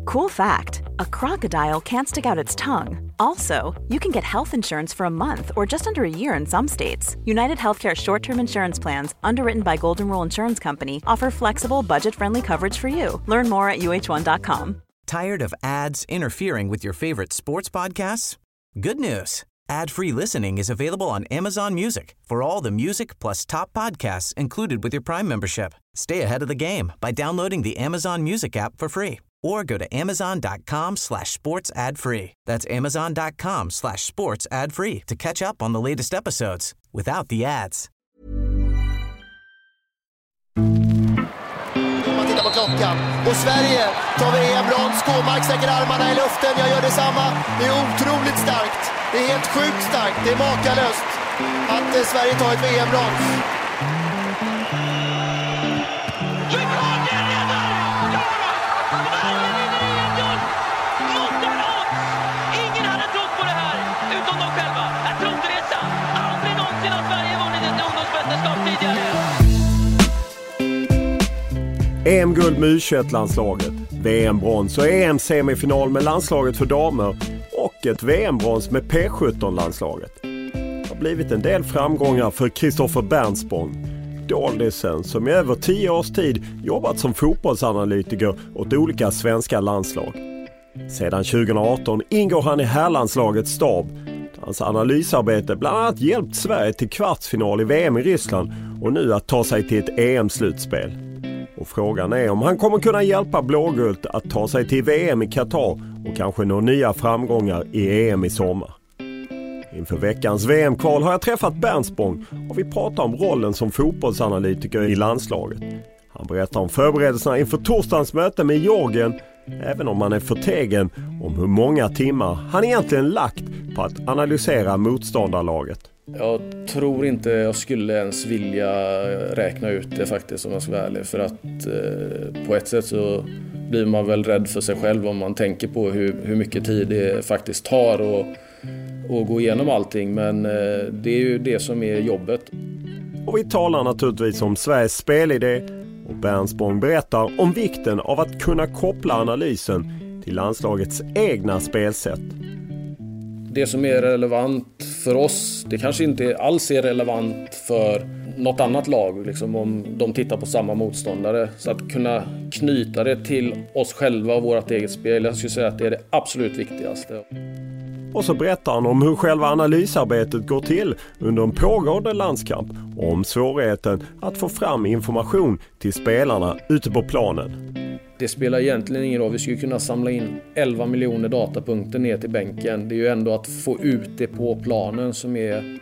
Cool fact, a crocodile can't stick out its tongue. Also, you can get health insurance for a month or just under a year in some states. United Healthcare short-term insurance plans, underwritten by Golden Rule Insurance Company, offer flexible, budget-friendly coverage for you. Learn more at uh1.com. Tired of ads interfering with your favorite sports podcasts? Good news. Ad-free listening is available on Amazon Music for all the music plus top podcasts included with your Prime membership. Stay ahead of the game by downloading the Amazon Music app for free or go to amazon.com/sports ad free. That's amazon.com/sports ad free to catch up on the latest episodes without the ads. Man tittar på klockan och Sverige tar VM-brons. Skåmark sträcker armarna i luften. Jag gör detsamma. Det är otroligt starkt. Det är helt sjukt starkt. Det är makalöst att Sverige tar ett VM-brons. Ingen hade trott på det här utom de själva. Jag tror inte det är sant. Aldrig någonsin har Sverige vunnit ett ungdomsmästerskap tidigare. EM-guld med U21-landslaget, VM-brons och EM-semifinal med landslaget för damer och ett VM-brons med P17-landslaget. Det har blivit en del framgångar för Kristoffer Bernsborn, doldisen som i över 10 års tid jobbat som fotbollsanalytiker åt olika svenska landslag. Sedan 2018 ingår han i herrlandslagets stab. Hans analysarbete bland annat hjälpt Sverige till kvartsfinal i VM i Ryssland och nu att ta sig till ett EM-slutspel. Och frågan är om han kommer kunna hjälpa blågult att ta sig till VM i Qatar och kanske nå nya framgångar i EM i sommar. Inför veckans VM-kval har jag träffat Bernsborn och vi pratar om rollen som fotbollsanalytiker i landslaget. Han berättar om förberedelserna inför torsdagens möte med Georgien, även om han är förtegen om hur många timmar han egentligen lagt på att analysera motståndarlaget. Jag tror inte jag skulle ens vilja räkna ut det faktiskt, om jag ska vara ärlig. För att på ett sätt så blir man väl rädd för sig själv om man tänker på hur mycket tid det faktiskt tar och gå igenom allting. Men det är ju det som är jobbet. Och vi talar naturligtvis om Sveriges spelidé och Bernsborn berättar om vikten av att kunna koppla analysen till landslagets egna spelsätt. Det som är relevant för oss, det kanske inte alls är relevant för något annat lag, liksom om de tittar på samma motståndare. Så att kunna knyta det till oss själva och vårt eget spel, jag skulle säga att det är det absolut viktigaste. Och så berättar han om hur själva analysarbetet går till under en pågående landskamp och om svårigheten att få fram information till spelarna ute på planen. Det spelar egentligen ingen roll. Vi skulle kunna samla in 11 miljoner datapunkter ner till bänken. Det är ju ändå att få ut det på planen som är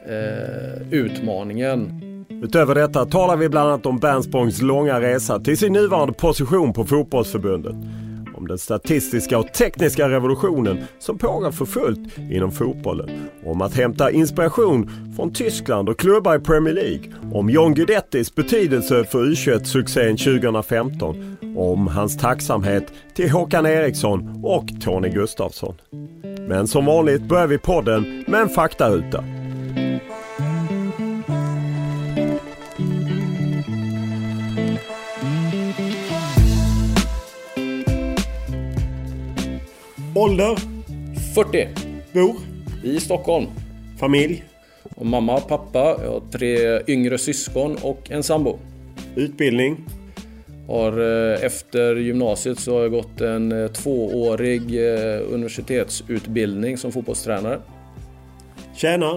utmaningen. Utöver detta talar vi bland annat om Bernsborns långa resa till sin nuvarande position på fotbollsförbundet. Om den statistiska och tekniska revolutionen som pågår för fullt inom fotbollen. Om att hämta inspiration från Tyskland och klubbar i Premier League. Om John Guidettis betydelse för U21-succén 2015. Om hans tacksamhet till Håkan Eriksson och Tony Gustafsson. Men som vanligt börjar vi podden med en faktaruta. Ålder? 40. Bor? I Stockholm. Familj? Och mamma och pappa. Jag har 3 yngre syskon och en sambo. Utbildning? Efter gymnasiet så har jag gått en 2-årig universitetsutbildning som fotbollstränare. Tjänar?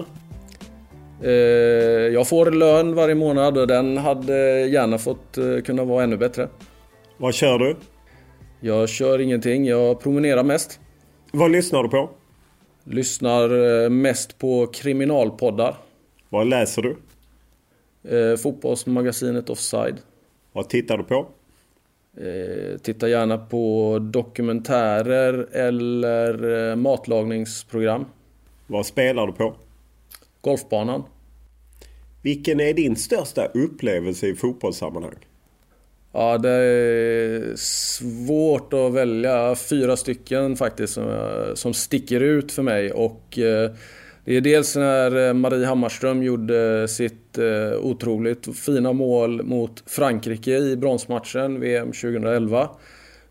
Jag får lön varje månad och den hade gärna fått kunna vara ännu bättre. Vad kör du? Jag kör ingenting, jag promenerar mest. Vad lyssnar du på? Lyssnar mest på kriminalpoddar. Vad läser du? Fotbollsmagasinet Offside. Vad tittar du på? Tittar gärna på dokumentärer eller matlagningsprogram. Vad spelar du på? Golfbanan. Vilken är din största upplevelse i fotbollssammanhang? Ja, det är svårt att välja 4 stycken faktiskt som sticker ut för mig. Och det är dels när Marie Hammarström gjorde sitt otroligt fina mål mot Frankrike i bronsmatchen VM 2011.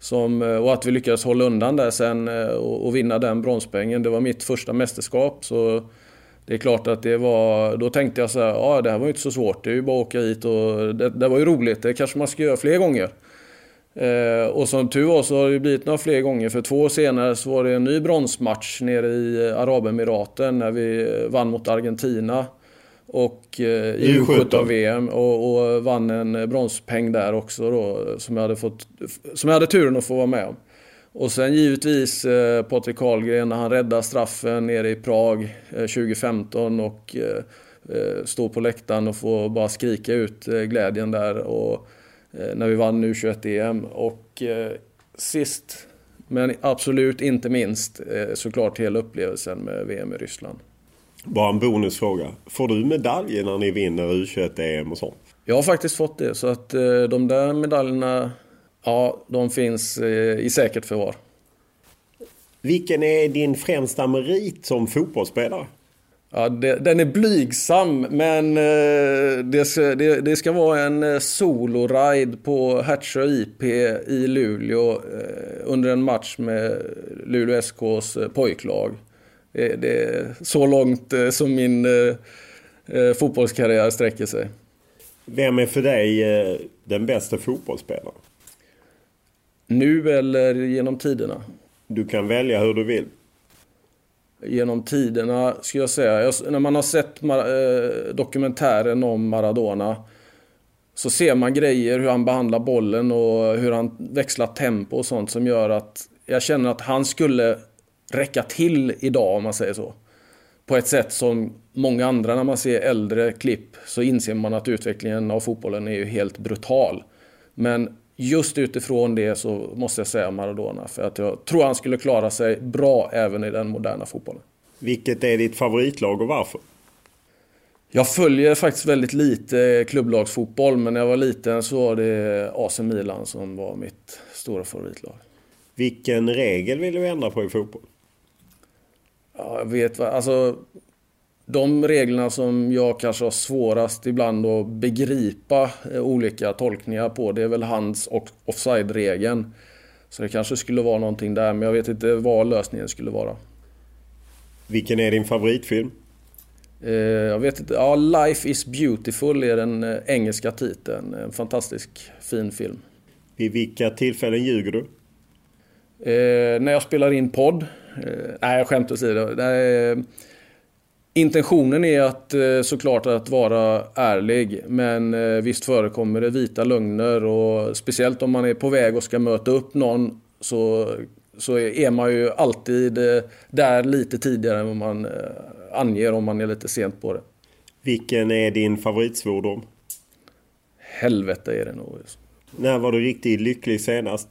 Och att vi lyckades hålla undan där sen och vinna den bronspengen. Det var mitt första mästerskap, så det är klart att då tänkte jag så här, det här var ju inte så svårt, det är ju bara att åka hit och det var ju roligt, det kanske man ska göra fler gånger. Och som tur var så har det blivit några fler gånger, för 2 år senare så var det en ny bronsmatch nere i Arabemiraten när vi vann mot Argentina och i U17-VM och vann en bronspeng där också då, som jag hade turen att få vara med om. Och sen givetvis Patrik Karlgren när han räddade straffen nere i Prag 2015 och stod på läktaren och få bara skrika ut glädjen där, och när vi vann U21-EM. Och sist, men absolut inte minst, såklart hela upplevelsen med VM i Ryssland. Bara en bonusfråga. Får du medaljer när ni vinner U21-EM och sånt? Jag har faktiskt fått det, så att de där medaljerna, de finns i säkert förvar. Vilken är din främsta merit som fotbollsspelare? Ja, den är blygsam, men det ska vara en soloride på Hertsö IP i Luleå under en match med Luleå SKs pojklag. Det är så långt som min fotbollskarriär sträcker sig. Vem är för dig den bästa fotbollsspelaren? Nu eller genom tiderna? Du kan välja hur du vill. Genom tiderna skulle jag säga. När man har sett dokumentären om Maradona så ser man grejer, hur han behandlar bollen och hur han växlar tempo och sånt, som gör att jag känner att han skulle räcka till idag, om man säger så. På ett sätt som många andra, när man ser äldre klipp så inser man att utvecklingen av fotbollen är ju helt brutal. Men just utifrån det så måste jag säga Maradona, för att jag tror han skulle klara sig bra även i den moderna fotbollen. Vilket är ditt favoritlag och varför? Jag följer faktiskt väldigt lite klubblagsfotboll, men när jag var liten så var det AC Milan som var mitt stora favoritlag. Vilken regel vill du ändra på i fotboll? Ja, jag vet vad, alltså de reglerna som jag kanske har svårast ibland att begripa olika tolkningar på, det är väl hands- och offside-regeln. Så det kanske skulle vara någonting där, men jag vet inte vad lösningen skulle vara. Vilken är din favoritfilm? Jag vet inte. Ja, Life is Beautiful är den engelska titeln. En fantastisk fin film. Vid vilka tillfällen ljuger du? När jag spelar in podd. Nej, jag skämtar åsido. Intentionen är att såklart att vara ärlig, men visst förekommer det vita lögner, och speciellt om man är på väg och ska möta upp någon så är man ju alltid där lite tidigare än vad man anger om man är lite sent på det. Vilken är din favoritsvordom? Helvete är det nog. När var du riktigt lycklig senast?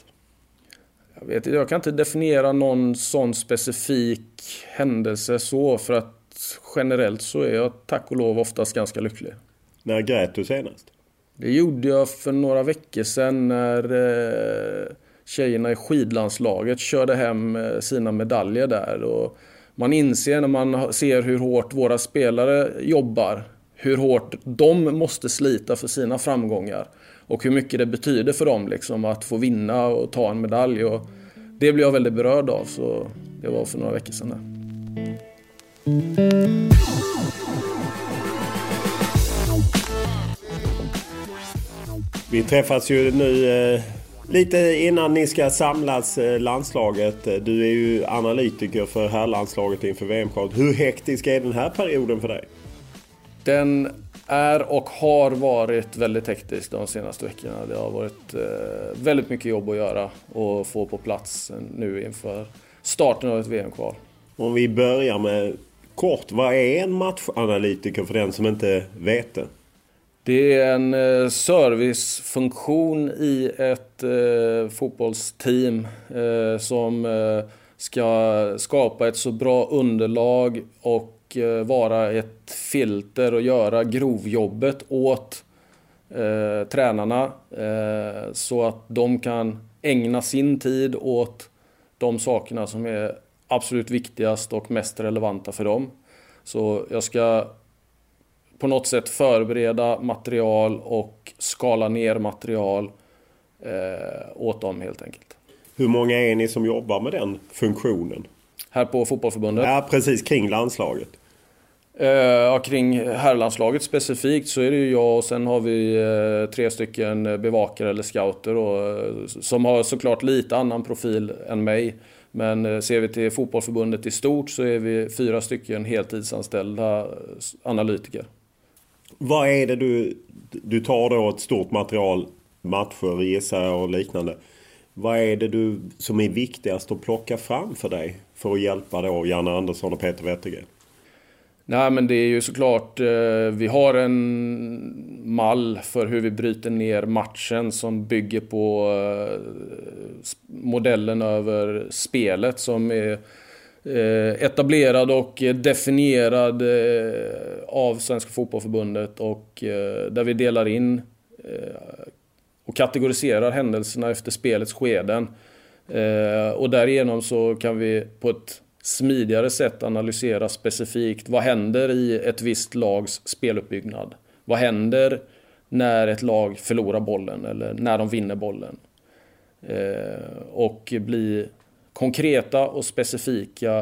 Jag kan inte definiera någon sån specifik händelse så, för att generellt så är jag tack och lov oftast ganska lycklig. När grät du senast? Det gjorde jag för några veckor sedan när tjejerna i skidlandslaget körde hem sina medaljer där. Och man inser när man ser hur hårt våra spelare jobbar, hur hårt de måste slita för sina framgångar och hur mycket det betyder för dem liksom, att få vinna och ta en medalj. Och det blev jag väldigt berörd av, så det var för några veckor sedan där. Vi träffas ju nu lite innan ni ska samlas landslaget. Du är ju analytiker för herrlandslaget inför VM-kvalet. Hur hektisk är den här perioden för dig? Den är och har varit väldigt hektisk de senaste veckorna. Det har varit väldigt mycket jobb att göra och få på plats nu inför starten av ett VM-kval. Om vi börjar med kort, vad är en matchanalytiker för den som inte vet det? Det är en servicefunktion i ett fotbollsteam som ska skapa ett så bra underlag och vara ett filter och göra grovjobbet åt tränarna så att de kan ägna sin tid åt de sakerna som är absolut viktigast och mest relevanta för dem. Så jag ska på något sätt förbereda material och skala ner material åt dem helt enkelt. Hur många är ni som jobbar med den funktionen? Här på fotbollsförbundet? Ja, precis, kring landslaget. Kring herrlandslaget specifikt så är det ju jag och sen har vi 3 stycken bevakare eller scouter då, som har såklart lite annan profil än mig. Men ser vi till fotbollsförbundet i stort så är vi 4 stycken heltidsanställda analytiker. Vad är det du tar då ett stort material, matcher, gissar och liknande. Vad är det som är viktigast att plocka fram för dig för att hjälpa då Janne Andersson och Peter Wettergren? Nej, men det är ju såklart, vi har en mall för hur vi bryter ner matchen som bygger på modellen över spelet som är etablerad och definierad av Svenska fotbollsförbundet och där vi delar in och kategoriserar händelserna efter spelets skeden. Och därigenom så kan vi på ett smidigare sätt analysera specifikt vad händer i ett visst lags speluppbyggnad. Vad händer när ett lag förlorar bollen eller när de vinner bollen. Och bli konkreta och specifika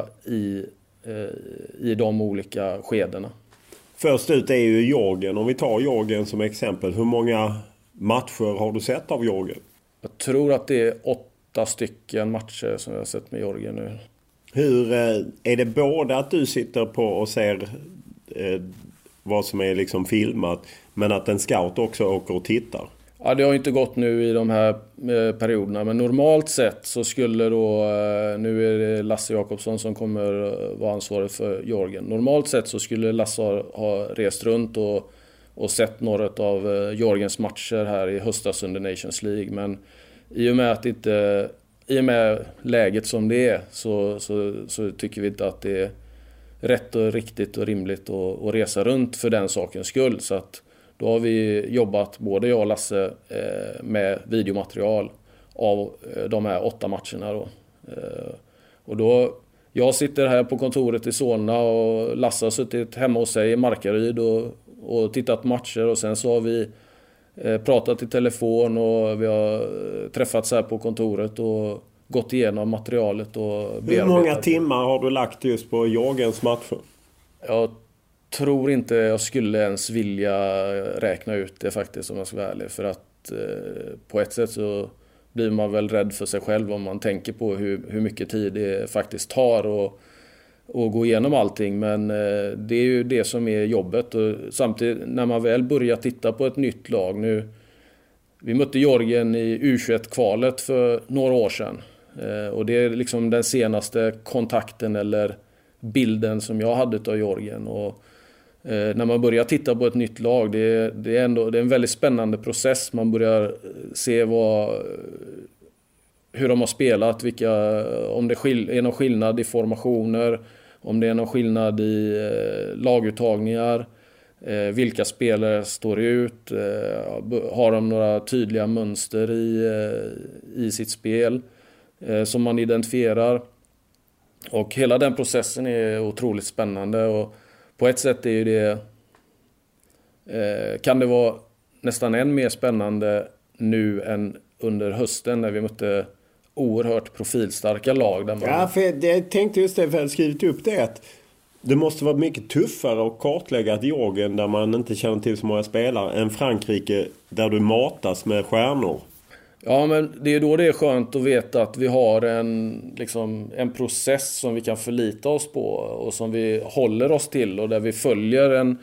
i de olika skedena. Först ut är ju Jorgen. Om vi tar Jorgen som exempel. Hur många matcher har du sett av Jorgen? Jag tror att det är 8 stycken matcher som jag har sett med Jorgen nu. Hur är det både att du sitter på och ser vad som är liksom filmat, men att en scout också åker och tittar? Ja, det har inte gått nu i de här perioderna, men normalt sett så skulle då, nu är det Lasse Jakobsson som kommer vara ansvarig för Jorgen. Normalt sett så skulle Lasse ha rest runt och sett några av Jorgens matcher här i höstas under Nations League, men i och med läget som det är så tycker vi inte att det är rätt och riktigt och rimligt att resa runt för den sakens skull. Så att då har vi jobbat, både jag och Lasse, med videomaterial av de här 8 matcherna då. Och då, jag sitter här på kontoret i Solna och Lasse har suttit hemma hos sig i Markaryd och tittat på matcher, och sen så har vi pratat i telefon och vi har träffats här på kontoret och gått igenom materialet och bearbetat. Hur många timmar har du lagt just på Jorgens matcher? Jag tror inte jag skulle ens vilja räkna ut det faktiskt, om jag ska vara ärlig. För att på ett sätt så blir man väl rädd för sig själv om man tänker på hur mycket tid det faktiskt tar och gå igenom allting. Men det är ju det som är jobbet. Och samtidigt när man väl börjar titta på ett nytt lag nu. Vi mötte Jorgen i U21-kvalet för några år sedan. Och det är liksom den senaste kontakten eller bilden som jag hade av Jorgen. Och när man börjar titta på ett nytt lag, det är en väldigt spännande process. Man börjar se hur de har spelat, om det är någon skillnad i formationer, om det är någon skillnad i laguttagningar, vilka spelare står ut, har de några tydliga mönster i sitt spel som man identifierar. Och hela den processen är otroligt spännande, och på ett sätt är ju det kan det vara nästan än mer spännande nu än under hösten när vi mötte oerhört profilstarka lag. Där man... Ja, för jag tänkte just det, för jag hade skrivit upp det, att det måste vara mycket tuffare att kartlägga ett Jorgen där man inte känner till så många spelare än Frankrike där du matas med stjärnor. Ja, men det är då det är skönt att veta att vi har en process som vi kan förlita oss på och som vi håller oss till, och där vi följer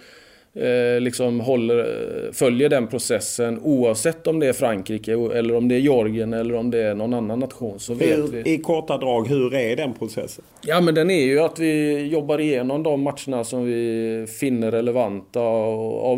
följer den processen oavsett om det är Frankrike eller om det är Jorgen eller om det är någon annan nation, så vet vi. I korta drag, hur är den processen? Ja, men den är ju att vi jobbar igenom de matcherna som vi finner relevanta av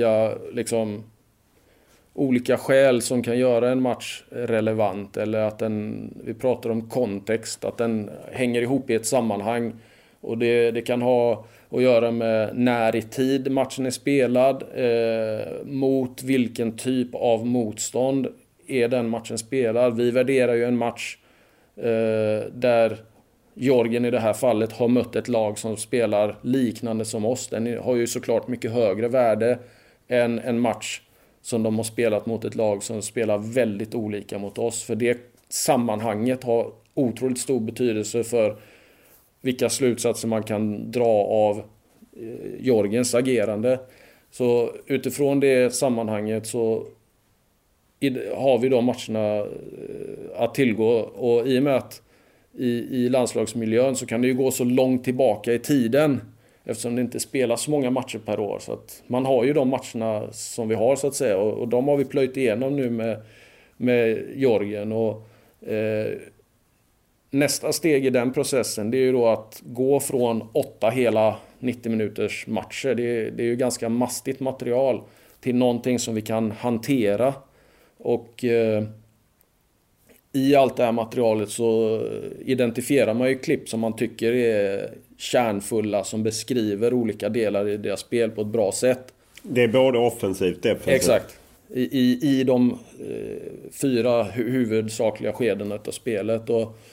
olika skäl som kan göra en match relevant, eller att vi pratar om kontext, att den hänger ihop i ett sammanhang, och det kan ha att göra med när i tid matchen är spelad, mot vilken typ av motstånd är den matchen spelad. Vi värderar ju en match där Jorgen i det här fallet har mött ett lag som spelar liknande som oss. Den har ju såklart mycket högre värde än en match som de har spelat mot ett lag som spelar väldigt olika mot oss. För det sammanhanget har otroligt stor betydelse för vilka slutsatser man kan dra av Jörgens agerande. Så utifrån det sammanhanget så har vi de matcherna att tillgå, och i och med att i landslagsmiljön så kan det ju gå så långt tillbaka i tiden eftersom det inte spelas så många matcher per år, så att man har ju de matcherna som vi har så att säga, och de har vi plöjt igenom nu med Jörgen, och nästa steg i den processen, det är ju då att gå från 8 hela 90 minuters matcher, det är ju ganska mastigt material, till någonting som vi kan hantera. Och i allt det här materialet så identifierar man ju klipp som man tycker är kärnfulla, som beskriver olika delar i deras spel på ett bra sätt. Det är både offensivt, defensivt. Exakt. I de 4 huvudsakliga skedena av spelet.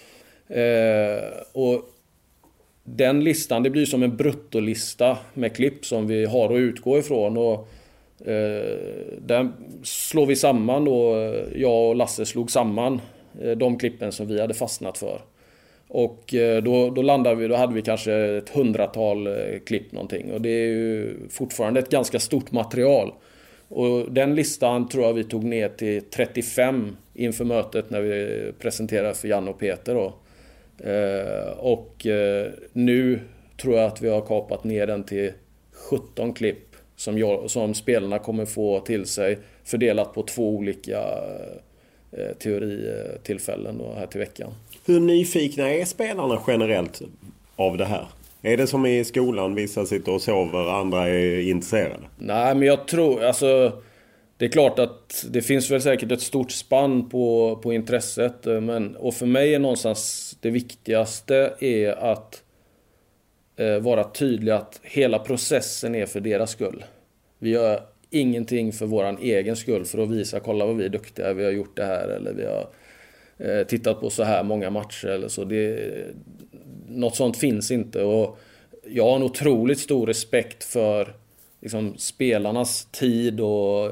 Och den listan, det blir som en bruttolista med klipp som vi har att utgå ifrån, och där slår vi samman då, jag och Lasse slog samman de klippen som vi hade fastnat för, och då hade vi kanske ett 100-tal klipp någonting, och det är ju fortfarande ett ganska stort material, och den listan tror jag vi tog ner till 35 inför mötet när vi presenterade för Janne och Peter då. Och nu tror jag att vi har kapat ner den till 17 klipp som spelarna kommer få till sig, fördelat på 2 olika teoritillfällen då här till veckan. Hur nyfikna är spelarna generellt av det här? Är det som i skolan, vissa sitter och sover, andra är intresserade? Nej, men jag tror, alltså, det är klart att det finns väl säkert ett stort spann på intresset, och för mig är någonstans det viktigaste är att vara tydlig att hela processen är för deras skull. Vi gör ingenting för våran egen skull för att visa, kolla vad vi är duktiga, vi har gjort det här, eller vi har tittat på så här många matcher eller så. Något sånt finns inte, och jag har en otroligt stor respekt för liksom spelarnas tid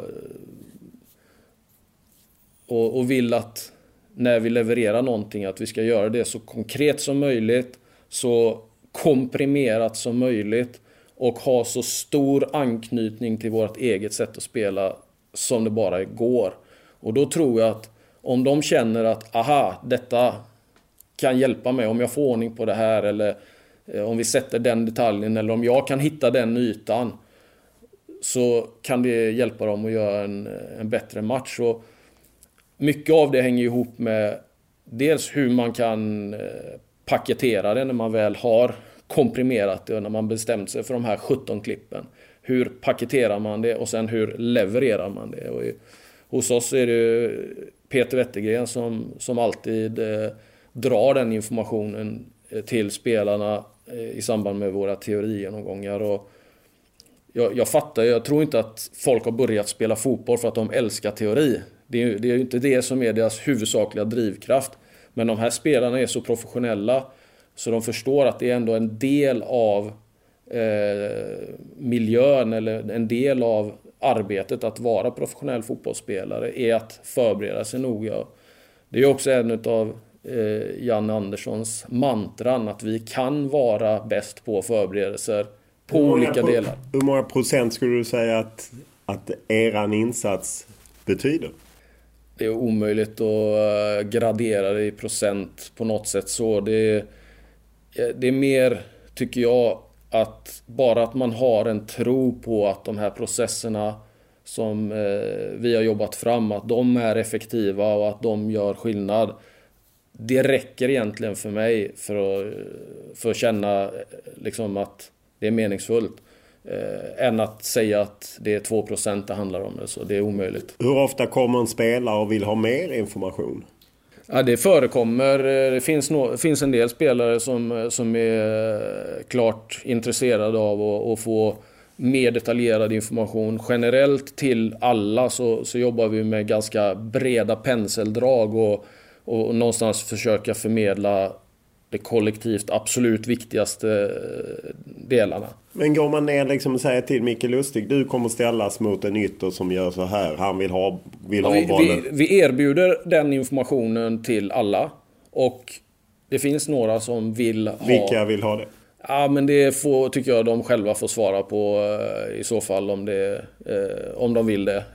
och vill att när vi levererar någonting att vi ska göra det så konkret som möjligt, så komprimerat som möjligt, och ha så stor anknytning till vårt eget sätt att spela som det bara går. Och då tror jag att om de känner att detta kan hjälpa mig om jag får ordning på det här, eller om vi sätter den detaljen, eller om jag kan hitta den ytan, så kan det hjälpa dem att göra en bättre match. Och mycket av det hänger ihop med dels hur man kan paketera det när man väl har komprimerat det, och när man bestämt sig för de här 17 klippen. Hur paketerar man det, och sen hur levererar man det? Och hos oss är det Peter Wettergren som alltid drar den informationen till spelarna i samband med våra teorigenomgångar. Och jag tror inte att folk har börjat spela fotboll för att de älskar teori. Det är ju inte det som är deras huvudsakliga drivkraft. Men de här spelarna är så professionella så de förstår att det är ändå en del av miljön, eller en del av arbetet att vara professionell fotbollsspelare, är att förbereda sig noga. Det är också en av Janne Anderssons mantran, att vi kan vara bäst på förberedelser på olika delar. Hur många procent skulle du säga att eran insats betyder? Det är omöjligt att gradera det i procent på något sätt. Så det är mer, tycker jag, att bara att man har en tro på att de här processerna som vi har jobbat fram, att de är effektiva och att de gör skillnad. Det räcker egentligen för mig för att känna liksom att det är meningsfullt. Än att säga att det är 2% det handlar om. Så det är omöjligt. Hur ofta kommer en spelare och vill ha mer information? Ja, det förekommer. Det finns en del spelare som är klart intresserade av att få mer detaljerad information. Generellt till alla så jobbar vi med ganska breda penseldrag och någonstans försöka förmedla det kollektivt absolut viktigaste delarna. Men går man ner liksom och säger till Micke Lustig, du kommer ställas mot en ytter som gör så här, han vill ha bollen. Vi erbjuder den informationen till alla, och det finns några som vill ha... Vilka vill ha det? Ja, men det tycker jag de själva får svara på i så fall om de vill det.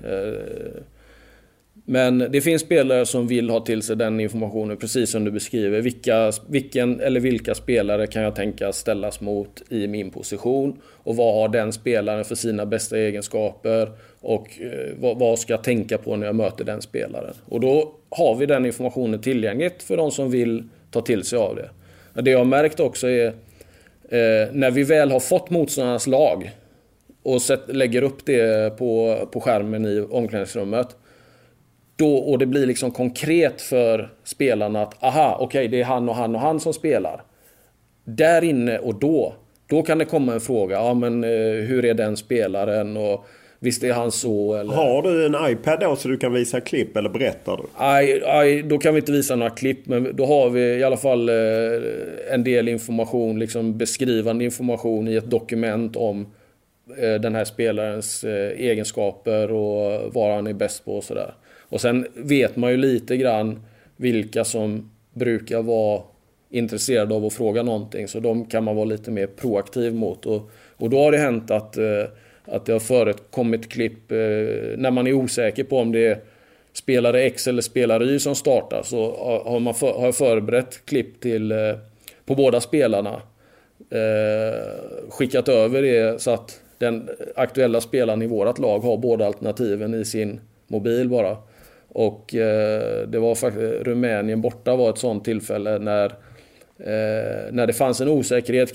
Men det finns spelare som vill ha till sig den informationen, precis som du beskriver. Vilka spelare kan jag tänka ställas mot i min position? Och vad har den spelaren för sina bästa egenskaper? Och vad ska jag tänka på när jag möter den spelaren? Och då har vi den informationen tillgängligt för de som vill ta till sig av det. Det jag har märkt också är när vi väl har fått motståndarnas lag och lägger upp det på skärmen i omklädningsrummet, och det blir liksom konkret för spelarna att det är han och han och han som spelar. Där inne och då kan det komma en fråga. Men hur är den spelaren? Och visst är han så? Eller? Har du en iPad då så du kan visa klipp, eller berättar du? Nej, då kan vi inte visa några klipp. Men då har vi i alla fall en del information, liksom beskrivande information i ett dokument om den här spelarens egenskaper och vad han är bäst på och sådär. Och sen vet man ju lite grann vilka som brukar vara intresserade av att fråga någonting. Så de kan man vara lite mer proaktiv mot. Och då har det hänt att det har förekommit klipp när man är osäker på om det är spelare X eller spelare Y som startar. Så har jag förberett klipp på båda spelarna. Skickat över det så att den aktuella spelaren i vårat lag har båda alternativen i sin mobil bara. Och det var faktiskt Rumänien borta var ett sånt tillfälle när det fanns en osäkerhet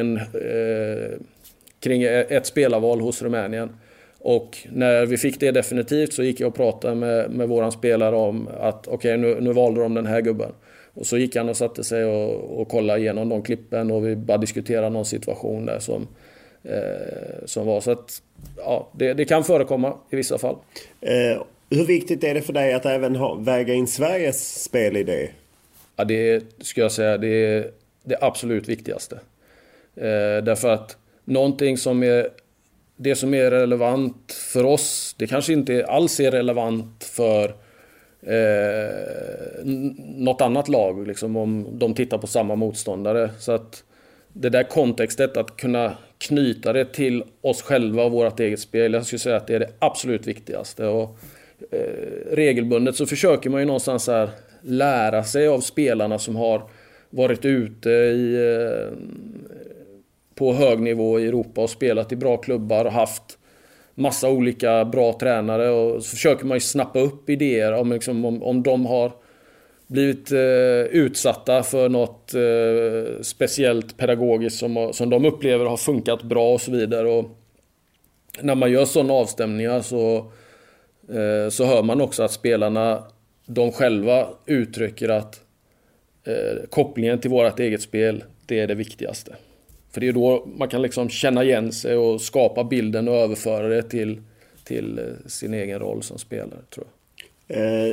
kring ett spelarval hos Rumänien. Och när vi fick det definitivt så gick jag och pratade med våran spelare om att nu valde de den här gubben. Och så gick han och satte sig och kollade igenom de klippen, och vi bara diskuterade någon situation där som var. Så att det kan förekomma i vissa fall. Hur viktigt är det för dig att även väga in Sveriges spelidé? Ja, det ska jag säga, det är det absolut viktigaste. Därför att någonting som är relevant för oss, det kanske inte alls är relevant för något annat lag, liksom, om de tittar på samma motståndare. Så att det där kontextet, att kunna knyta det till oss själva och vårt eget spel, jag skulle säga att det är det absolut viktigaste. Och regelbundet så försöker man ju någonstans här lära sig av spelarna som har varit ute på hög nivå i Europa och spelat i bra klubbar och haft massa olika bra tränare, och så försöker man ju snappa upp idéer om de har blivit utsatta för något speciellt pedagogiskt som de upplever har funkat bra och så vidare. Och när man gör sådana avstämningar så hör man också att spelarna, de själva uttrycker att kopplingen till vårt eget spel, det är det viktigaste. För det är då man kan liksom känna igen sig och skapa bilden och överföra det till sin egen roll som spelare, tror jag.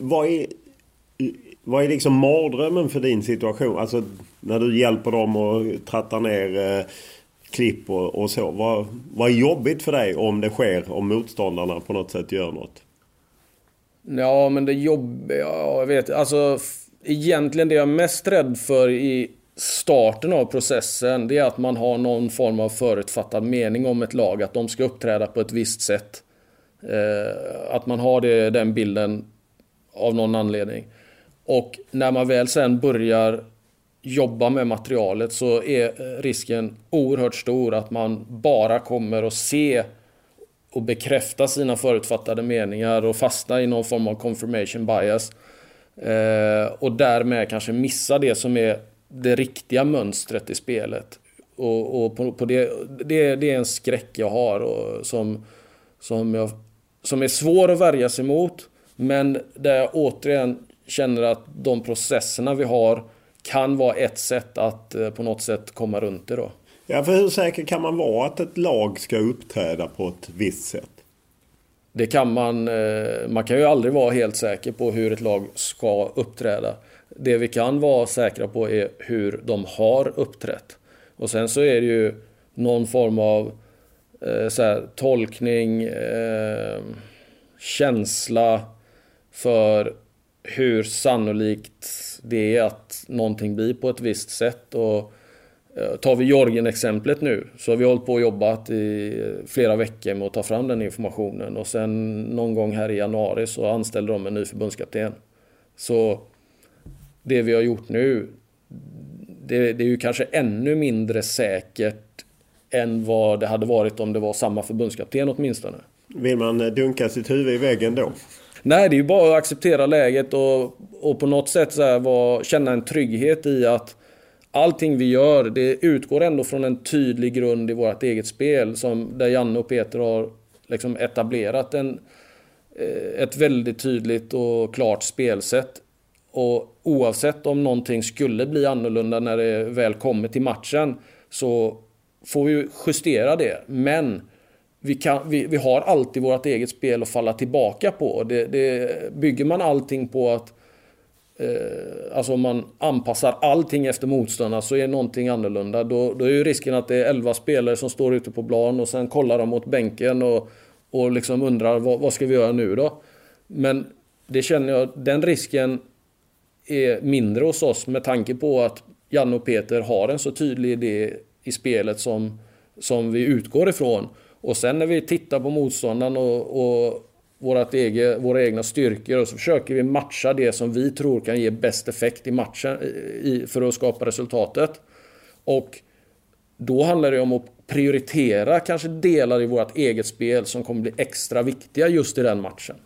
Vad är liksom mardrömmen för din situation? Alltså när du hjälper dem och trattar ner klipp och så. Vad är jobbigt för dig om det sker, om motståndarna på något sätt gör något? Ja, men det jobbiga, jag vet. Alltså egentligen det jag är mest rädd för i starten av processen, det är att man har någon form av förutfattad mening om ett lag, att de ska uppträda på ett visst sätt. Att man har den bilden av någon anledning. Och när man väl sen börjar jobba med materialet så är risken oerhört stor att man bara kommer att se och bekräfta sina förutfattade meningar och fastna i någon form av confirmation bias. Och därmed kanske missa det som är det riktiga mönstret i spelet. Och på det är en skräck jag har, och som är svår att värja sig emot, men där jag återigen känner att de processerna vi har kan vara ett sätt att på något sätt komma runt det då. Ja, för hur säker kan man vara att ett lag ska uppträda på ett visst sätt? Det kan man kan ju aldrig vara helt säker på hur ett lag ska uppträda. det vi kan vara säkra på är hur de har uppträtt. Och sen så är det ju någon form av så här, tolkning, känsla för hur sannolikt det är att någonting blir på ett visst sätt. Och tar vi Jorgen-exemplet nu, så har vi hållit på och jobbat i flera veckor med att ta fram den informationen. Och sen någon gång här i januari så anställde de en ny förbundskapten. Så det vi har gjort nu, det är ju kanske ännu mindre säkert än vad det hade varit om det var samma förbundskapten åtminstone. Vill man dunka sitt huvud i väggen då? Nej, det är ju bara att acceptera läget och på något sätt så här känna en trygghet i att allting vi gör, det utgår ändå från en tydlig grund i vårt eget spel där Janne och Peter har liksom etablerat ett väldigt tydligt och klart spelsätt. Och oavsett om någonting skulle bli annorlunda när det väl kommer till matchen så får vi justera det. Men vi har alltid vårt eget spel att falla tillbaka på. Det bygger man allting på att alltså om man anpassar allting efter motståndarna så är någonting annorlunda. Då är ju risken att det är 11 spelare som står ute på plan och sen kollar de mot bänken och liksom undrar vad ska vi göra nu då? Men det känner jag, den risken är mindre hos oss med tanke på att Janne och Peter har en så tydlig idé i spelet som vi utgår ifrån. Och sen när vi tittar på motståndaren och våra egna styrkor och så försöker vi matcha det som vi tror kan ge bäst effekt i matchen för att skapa resultatet. Och då handlar det om att prioritera kanske delar i vårt eget spel som kommer bli extra viktiga just i den matchen.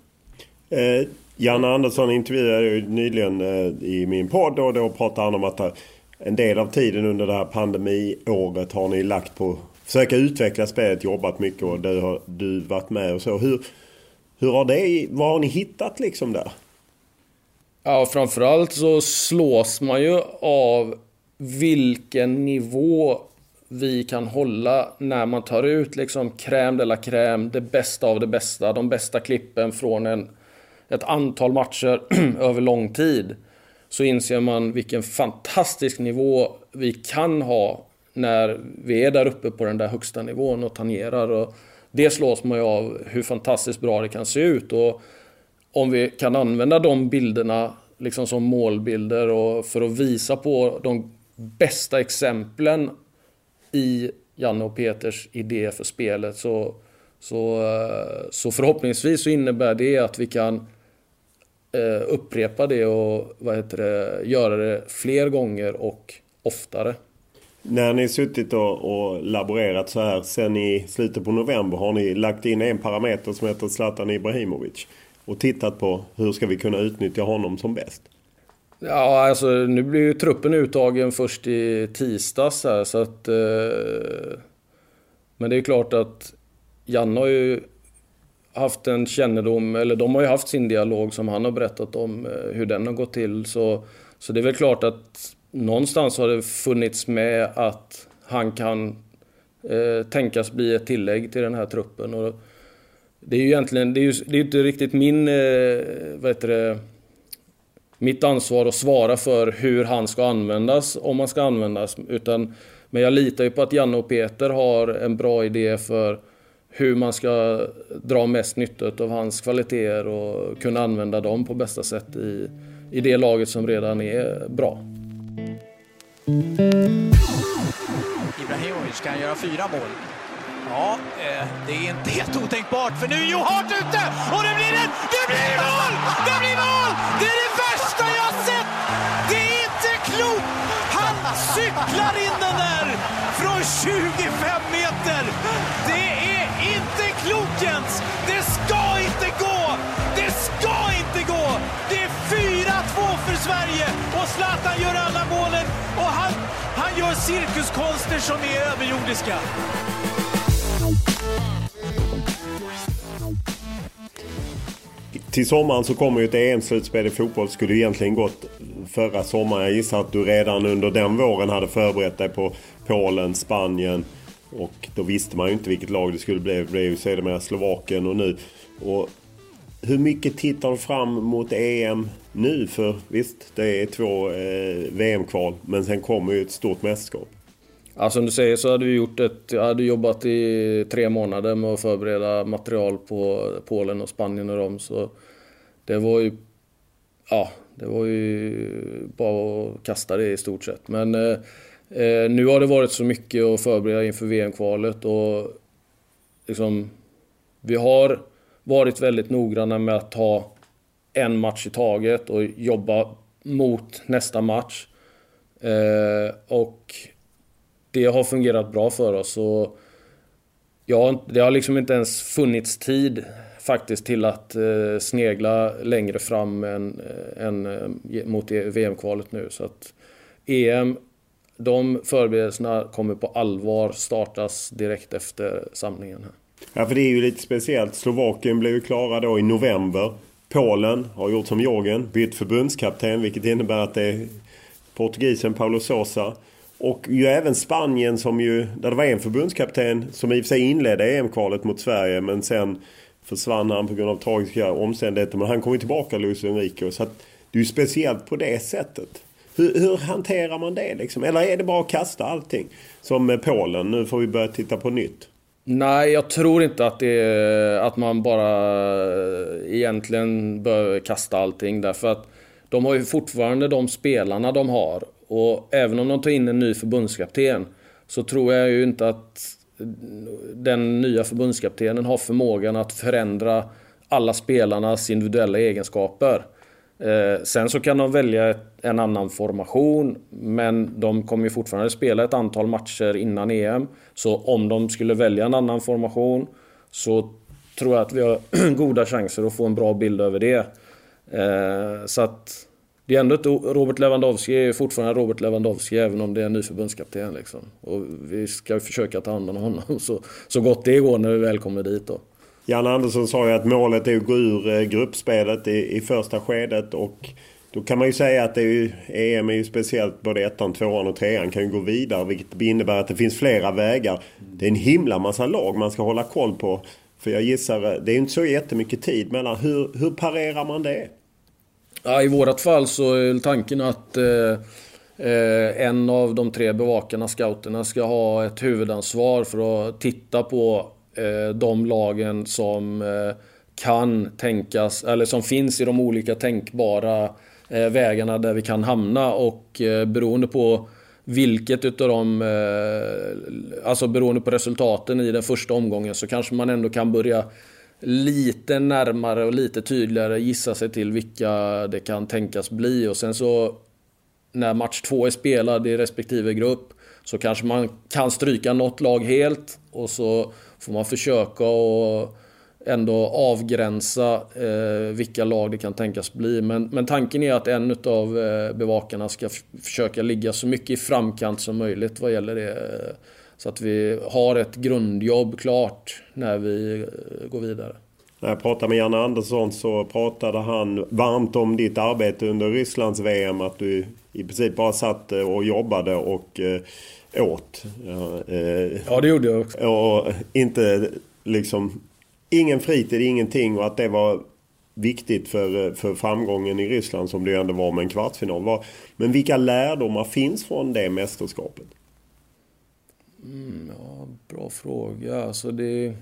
Janne Andersson intervjuade ju nyligen i min podd och då pratade han om att en del av tiden under det här pandemiåret har ni lagt på att försöka utveckla spelet, jobbat mycket och det har du varit med och så. Vad har ni hittat liksom där? Ja, framförallt så slås man ju av vilken nivå vi kan hålla när man tar ut liksom crème de la crème, det bästa av det bästa, de bästa klippen från ett antal matcher över lång tid. Så inser man vilken fantastisk nivå vi kan ha när vi är där uppe på den där högsta nivån och tangerar. Och det slås man ju av hur fantastiskt bra det kan se ut. Och om vi kan använda de bilderna liksom som målbilder och för att visa på de bästa exemplen i Janne och Peters idé för spelet så förhoppningsvis så innebär det att vi kan upprepa det och göra det fler gånger och oftare. När ni suttit och laborerat så här sen i slutet på november har ni lagt in en parameter som heter Zlatan Ibrahimovic och tittat på hur ska vi kunna utnyttja honom som bäst? Ja, alltså nu blir ju truppen uttagen först i tisdags här, så att men det är klart att Janne har ju haft en kännedom, eller de har ju haft sin dialog som han har berättat om hur den har gått till, så det är väl klart att någonstans har det funnits med att han kan tänkas bli ett tillägg till den här truppen. Och det är ju egentligen det är inte riktigt mitt ansvar att svara för hur han ska användas, om han ska användas, men jag litar ju på att Janne och Peter har en bra idé för hur man ska dra mest nytta av hans kvaliteter och kunna använda dem på bästa sätt i det laget som redan är bra. Ibrahimovic kan göra 4 mål. Ja, det är inte helt otänkbart för nu är Joe Hart ute och det blir mål! Det blir mål! Det är det värsta jag har sett! Det är inte klokt! Han cyklar in den där från 25 meter! Det är inte klokt, Jens! Det ska inte gå! Det ska inte gå! Det är 4-2 för Sverige och Zlatan gör alla målen och han gör cirkuskonster som är överjordiska. Till sommaren så kommer ju ett EM-slutspel i fotboll. Skulle egentligen gått förra sommaren. Jag gissar att du redan under den våren hade förberett dig på Polen, Spanien. Och då visste man ju inte vilket lag det skulle bli. Det blev ju sedermera Slovakien och nu. Och Hur mycket tittar du fram mot EM nu? För visst, det är 2 VM-kval, men sen kommer ju ett stort mästerskap. Ja, som du säger så hade jag hade jobbat i 3 månader med att förbereda material på Polen och Spanien och dem. Så det var ju bara att kasta det i stort sett. Men nu har det varit så mycket att förbereda inför VM-kvalet och liksom, vi har varit väldigt noggranna med att ta en match i taget och jobba mot nästa match. Och det har fungerat bra för oss. Och det har liksom inte ens funnits tid faktiskt till att snegla längre fram än mot VM-kvalet nu. Så att EM, de förberedelserna kommer på allvar startas direkt efter samlingen här. Ja, för det är ju lite speciellt. Slovakien blev ju klara då i november. Polen har gjort som Jorgen, bytt förbundskapten, vilket innebär att det är portugisen Paulo Sousa. Och ju även Spanien där det var en förbundskapten som i och för sig inledde EM-kvalet mot Sverige, men sen försvann han på grund av tragiska omständigheter. Men han kom ju tillbaka, Luis Enrique. Så att det är ju speciellt på det sättet. Hur hanterar man det liksom? Eller är det bara att kasta allting? Som med Polen, nu får vi börja titta på nytt. Nej, jag tror inte att man bara egentligen bör kasta allting. Därför att de har ju fortfarande de spelarna de har. Och även om de tar in en ny förbundskapten så tror jag ju inte att den nya förbundskaptenen har förmågan att förändra alla spelarnas individuella egenskaper. Sen så kan de välja en annan formation, men de kommer ju fortfarande spela ett antal matcher innan EM. Så om de skulle välja en annan formation så tror jag att vi har goda chanser att få en bra bild över det. Så att det är ändå Robert Lewandowski är fortfarande Robert Lewandowski även om det är en ny förbundskapten liksom. Och vi ska försöka ta hand om honom så gott det går när vi väl kommer dit då. Jan Andersson sa ju att målet är att gå ur gruppspelet i första skedet, och då kan man ju säga att EM är ju speciellt, både 1, 2 och 3 kan ju gå vidare, vilket innebär att det finns flera vägar. Det är en himla massa lag man ska hålla koll på, för jag gissar det är inte så jättemycket tid mellan. Hur parerar man det? Ja, i vårat fall så är tanken att en av de 3 bevakarna, scouterna, ska ha ett huvudansvar för att titta på de lagen som kan tänkas, eller som finns i de olika tänkbara vägarna där vi kan hamna, och beroende på vilket utav dem, alltså beroende på resultaten i den första omgången, så kanske man ändå kan börja lite närmare och lite tydligare gissa sig till vilka det kan tänkas bli. Och sen så när match 2 är spelad i respektive grupp så kanske man kan stryka något lag helt, och så får man försöka och ändå avgränsa vilka lag det kan tänkas bli. Men tanken är att en av bevakarna ska försöka ligga så mycket i framkant som möjligt vad gäller det, så att vi har ett grundjobb klart när vi går vidare. När jag pratade med Jan Andersson så pratade han varmt om ditt arbete under Rysslands VM, att du i princip bara satt och jobbade och åt. Ja, det gjorde jag också. Och inte liksom ingen fritid, ingenting, och att det var viktigt för framgången i Ryssland som det ändå var med en kvartsfinal. Men vilka lärdomar finns från det mästerskapet? Ja, bra fråga. Alltså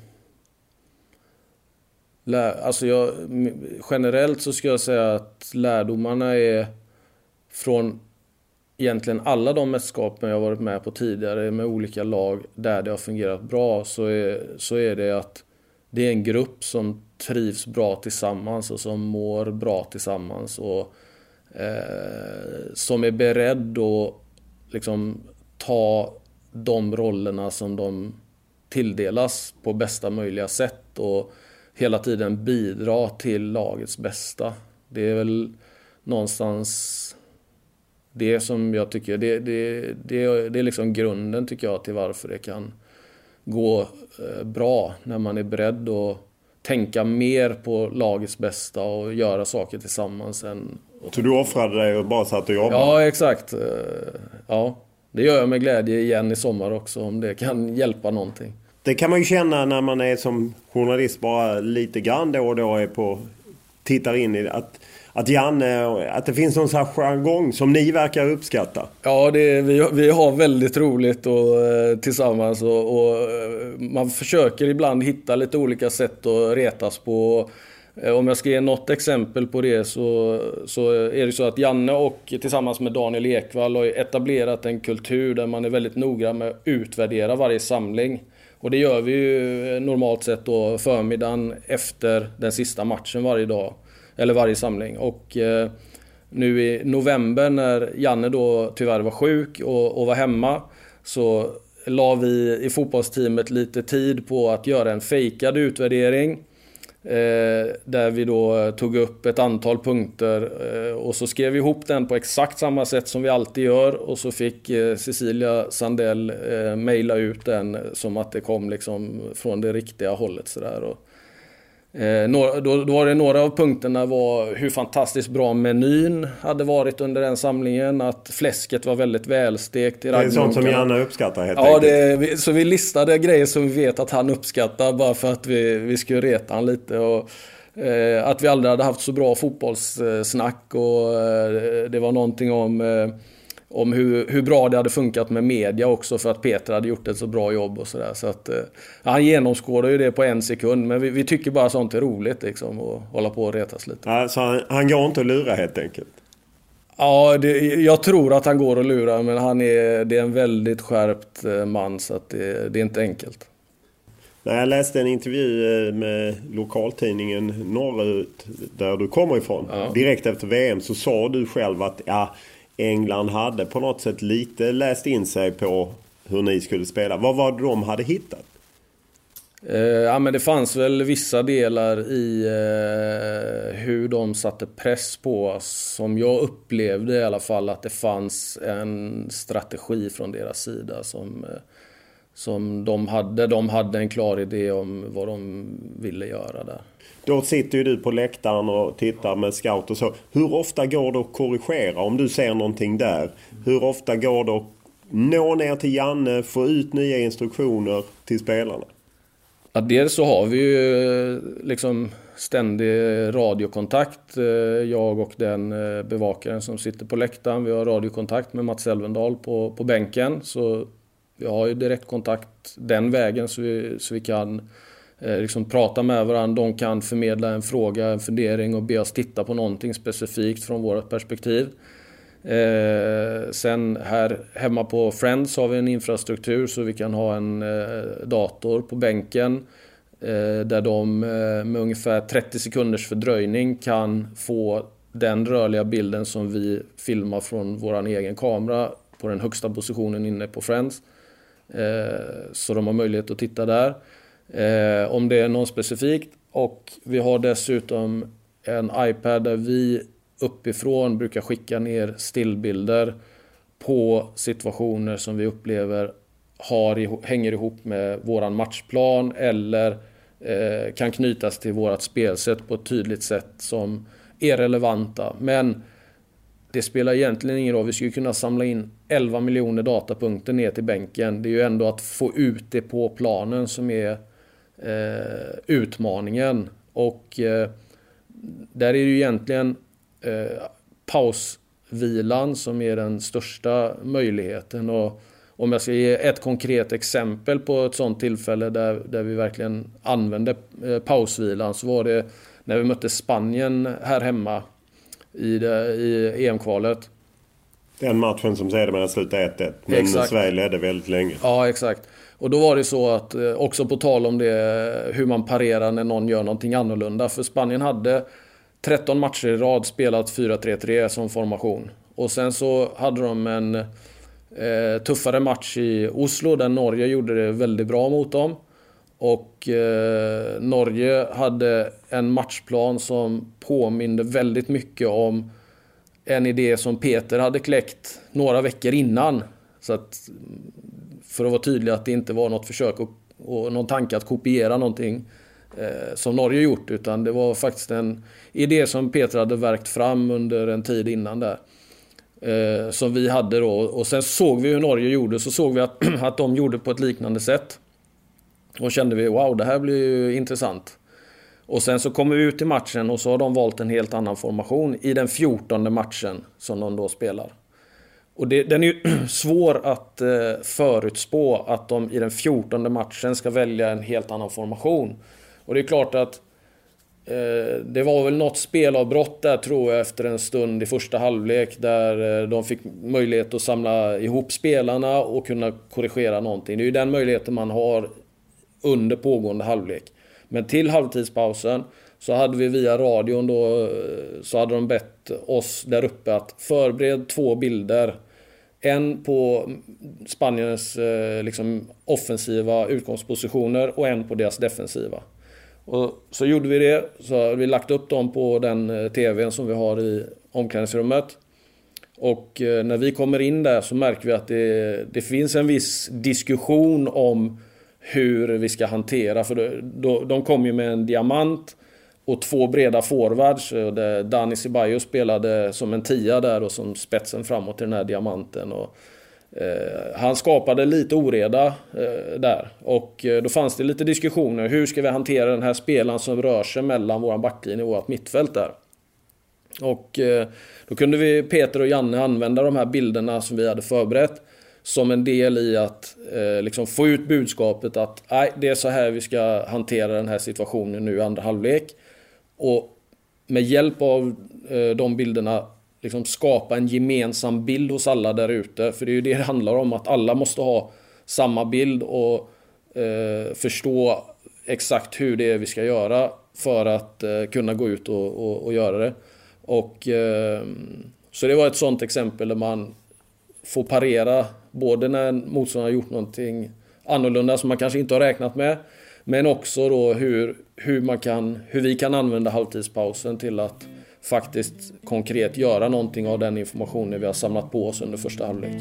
generellt så ska jag säga att lärdomarna är från egentligen alla de mästerskapen jag varit med på tidigare med olika lag där det har fungerat bra, så är det att det är en grupp som trivs bra tillsammans och som mår bra tillsammans, och som är beredd att liksom ta de rollerna som de tilldelas på bästa möjliga sätt och hela tiden bidra till lagets bästa. Det är väl någonstans det som jag tycker det är liksom grunden, tycker jag, till varför det kan gå bra när man är beredd att tänka mer på lagets bästa och göra saker tillsammans. Så du offrade dig och bara satt och jobbade? Ja, exakt. Ja, det gör jag med glädje igen i sommar också, om det kan hjälpa någonting. Det kan man ju känna när man är som journalist bara lite grann då och då är på tittar in i det. Att Janne, att det finns någon sån här jargong som ni verkar uppskatta. Ja, vi har väldigt roligt tillsammans och man försöker ibland hitta lite olika sätt att retas på. Om jag ska ge något exempel på det så är det så att Janne och tillsammans med Daniel Ekvall har etablerat en kultur där man är väldigt noggrann med att utvärdera varje samling. Och det gör vi ju normalt sett då förmiddagen efter den sista matchen varje dag. Eller varje samling. Och nu i november när Janne då tyvärr var sjuk och var hemma, så la vi i fotbollsteamet lite tid på att göra en fejkad utvärdering. Där vi då tog upp ett antal punkter och så skrev vi ihop den på exakt samma sätt som vi alltid gör. Och så fick Cecilia Sandell mejla ut den som att det kom liksom från det riktiga hållet sådär. Då var det några av punkterna var hur fantastiskt bra menyn hade varit under den samlingen, att fläsket var väldigt välstekt i raggmunkarna. Det är sånt som Janne uppskattar helt enkelt. Så vi listade grejer som vi vet att han uppskattar bara för att vi skulle reta han lite och att vi aldrig hade haft så bra fotbollssnack och det var någonting om hur bra det hade funkat med media också för att Peter hade gjort ett så bra jobb och sådär. Så att han genomskådade ju det på en sekund, men vi tycker bara sånt är roligt liksom och hålla på och retas lite. Ja, så han går inte att lura helt enkelt? Ja, jag tror att han går att lura, men det är en väldigt skärpt man så att det är inte enkelt. När jag läste en intervju med lokaltidningen Norrut där du kommer ifrån, direkt efter VM, så sa du själv att England hade på något sätt lite läst in sig på hur ni skulle spela. Vad var det de hade hittat? Men det fanns väl vissa delar i hur de satte press på oss som jag upplevde i alla fall att det fanns en strategi från deras sida som de hade. De hade en klar idé om vad de ville göra där. Då sitter ju du på läktaren och tittar med scout och så. Hur ofta går det att korrigera om du ser någonting där? Hur ofta går det att nå ner till Janne, få ut nya instruktioner till spelarna? Ja, dels så har vi ju liksom ständig radiokontakt. Jag och den bevakaren som sitter på läktaren. Vi har radiokontakt med Mats Elvendal på bänken. Så vi har ju direktkontakt den vägen så vi kan liksom prata med varandra. De kan förmedla en fråga, en fundering och be oss titta på någonting specifikt från vårt perspektiv. Sen här hemma på Friends har vi en infrastruktur så vi kan ha en dator på bänken där de med ungefär 30 sekunders fördröjning kan få den rörliga bilden som vi filmar från vår egen kamera på den högsta positionen inne på Friends. Så de har möjlighet att titta där om det är någon specifikt. Och vi har dessutom en iPad där vi uppifrån brukar skicka ner stillbilder på situationer som vi upplever hänger ihop med våran matchplan eller kan knytas till vårat spelsätt på ett tydligt sätt som är relevanta. Men det spelar egentligen ingen roll. Vi skulle kunna samla in 11 miljoner datapunkter ner till bänken. Det är ju ändå att få ut det på planen som är utmaningen. Och där är det ju egentligen pausvilan som är den största möjligheten. Och om jag ska ge ett konkret exempel på ett sådant tillfälle där vi verkligen använde pausvilan, så var det när vi mötte Spanien här hemma i EM-kvalet. Den matchen som sedermera slutade 1-1. Men exakt. Sverige ledde väldigt länge. Ja, exakt. Och då var det så att, också på tal om det, hur man parerar när någon gör någonting annorlunda. För Spanien hade 13 matcher i rad spelat 4-3-3 som formation. Och sen så hade de en tuffare match i Oslo där Norge gjorde det väldigt bra mot dem. Och Norge hade en matchplan som påminde väldigt mycket om en idé som Peter hade kläckt några veckor innan. Så att, för att vara tydlig att det inte var något försök och någon tanke att kopiera någonting som Norge gjort, utan det var faktiskt en idé som Peter hade verkt fram under en tid innan där. Som vi hade då, och sen såg vi hur Norge gjorde, så såg vi att de gjorde på ett liknande sätt och kände vi, wow, det här blir ju intressant. Och sen så kommer vi ut i matchen och så har de valt en helt annan formation i den 14:e matchen som de då spelar. Och den är ju svår att förutspå att de i den 14:e matchen ska välja en helt annan formation. Och det är klart att det var väl något spelavbrott där tror jag efter en stund i första halvlek där de fick möjlighet att samla ihop spelarna och kunna korrigera någonting. Det är ju den möjligheten man har under pågående halvlek. Men till halvtidspausen så hade vi via radion då, så hade de bett oss där uppe att förbered 2 bilder. En på Spaniens liksom offensiva utgångspositioner och en på deras defensiva. Och så gjorde vi det, så har vi lagt upp dem på den tvn som vi har i omklädningsrummet. Och när vi kommer in där så märker vi att det finns en viss diskussion om hur vi ska hantera. För de kom ju med en diamant och 2 breda forwards. Där Dani Ceballos spelade som en 10 där och som spetsen framåt till den här diamanten. Och han skapade lite oreda där. Och då fanns det lite diskussioner. Hur ska vi hantera den här spelaren som rör sig mellan våran backlinje och vårt mittfält där? Och då kunde vi, Peter och Janne, använda de här bilderna som vi hade förberett som en del i att liksom få ut budskapet att det är så här vi ska hantera den här situationen nu i andra halvlek. Och med hjälp av de bilderna liksom skapa en gemensam bild hos alla där ute. För det är ju det handlar om, att alla måste ha samma bild och förstå exakt hur det är vi ska göra för att kunna gå ut och göra det. Och så det var ett sånt exempel där man får parera både när en motståndare har gjort någonting annorlunda som man kanske inte har räknat med, men också då hur vi kan använda halvtidspausen till att faktiskt konkret göra någonting av den informationen vi har samlat på oss under första halvlek.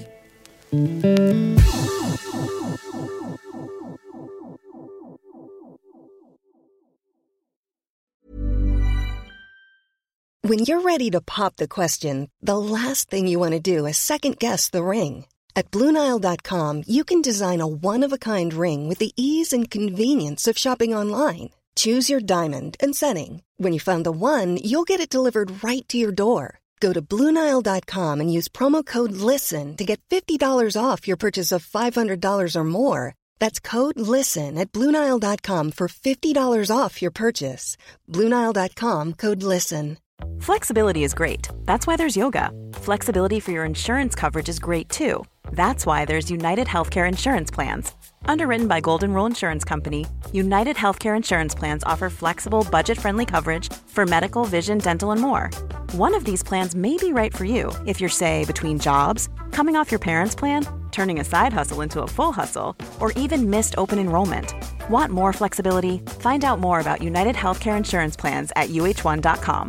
When you're ready to pop the question, the last thing you want to do is second-guess the ring. At BlueNile.com, you can design a one-of-a-kind ring with the ease and convenience of shopping online. Choose your diamond and setting. When you find the one, you'll get it delivered right to your door. Go to BlueNile.com and use promo code LISTEN to get $50 off your purchase of $500 or more. That's code LISTEN at BlueNile.com for $50 off your purchase. BlueNile.com, code LISTEN. Flexibility is great. That's why there's yoga. Flexibility for your insurance coverage is great too. That's why there's United Healthcare Insurance Plans. Underwritten by Golden Rule Insurance Company, United Healthcare Insurance Plans offer flexible, budget-friendly coverage for medical, vision, dental, and more. One of these plans may be right for you if you're, say, between jobs, coming off your parents' plan, turning a side hustle into a full hustle, or even missed open enrollment. Want more flexibility? Find out more about United Healthcare Insurance Plans at uh1.com.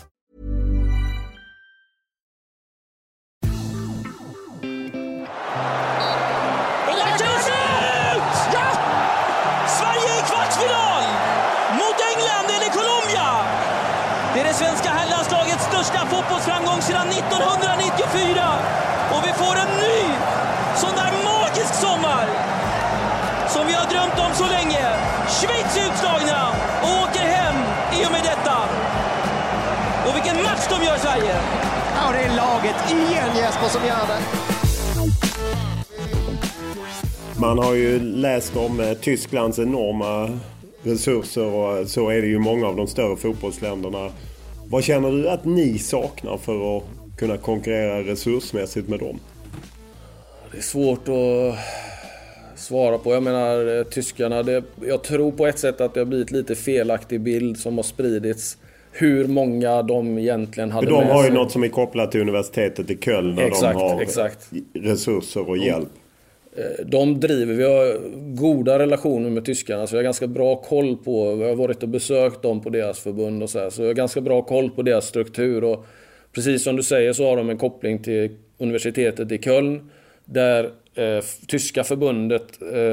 Det är det svenska herrlandslagets största fotbollsframgång sedan 1994. Och vi får en ny, sån där magisk sommar som vi har drömt om så länge. Schweiz är utslagna och åker hem i och med detta. Och vilken match de gör, Sverige! Ja, det är laget igen, Jesper, som gör det. Man har ju läst om Tysklands enorma resurser och så är det ju många av de större fotbollsländerna. Vad känner du att ni saknar för att kunna konkurrera resursmässigt med dem? Det är svårt att svara på. Jag menar, tyskarna, jag tror på ett sätt att det har blivit lite felaktig bild som har spridits. Hur många de egentligen hade med sig. De har ju något som är kopplat till universitetet i Köln där exakt, de har exakt. resurser och hjälp. Vi har goda relationer med tyskarna, så vi har ganska bra koll på, vi har varit och besökt dem på deras förbund och så vi har ganska bra koll på deras struktur, och precis som du säger så har de en koppling till universitetet i Köln där tyska förbundet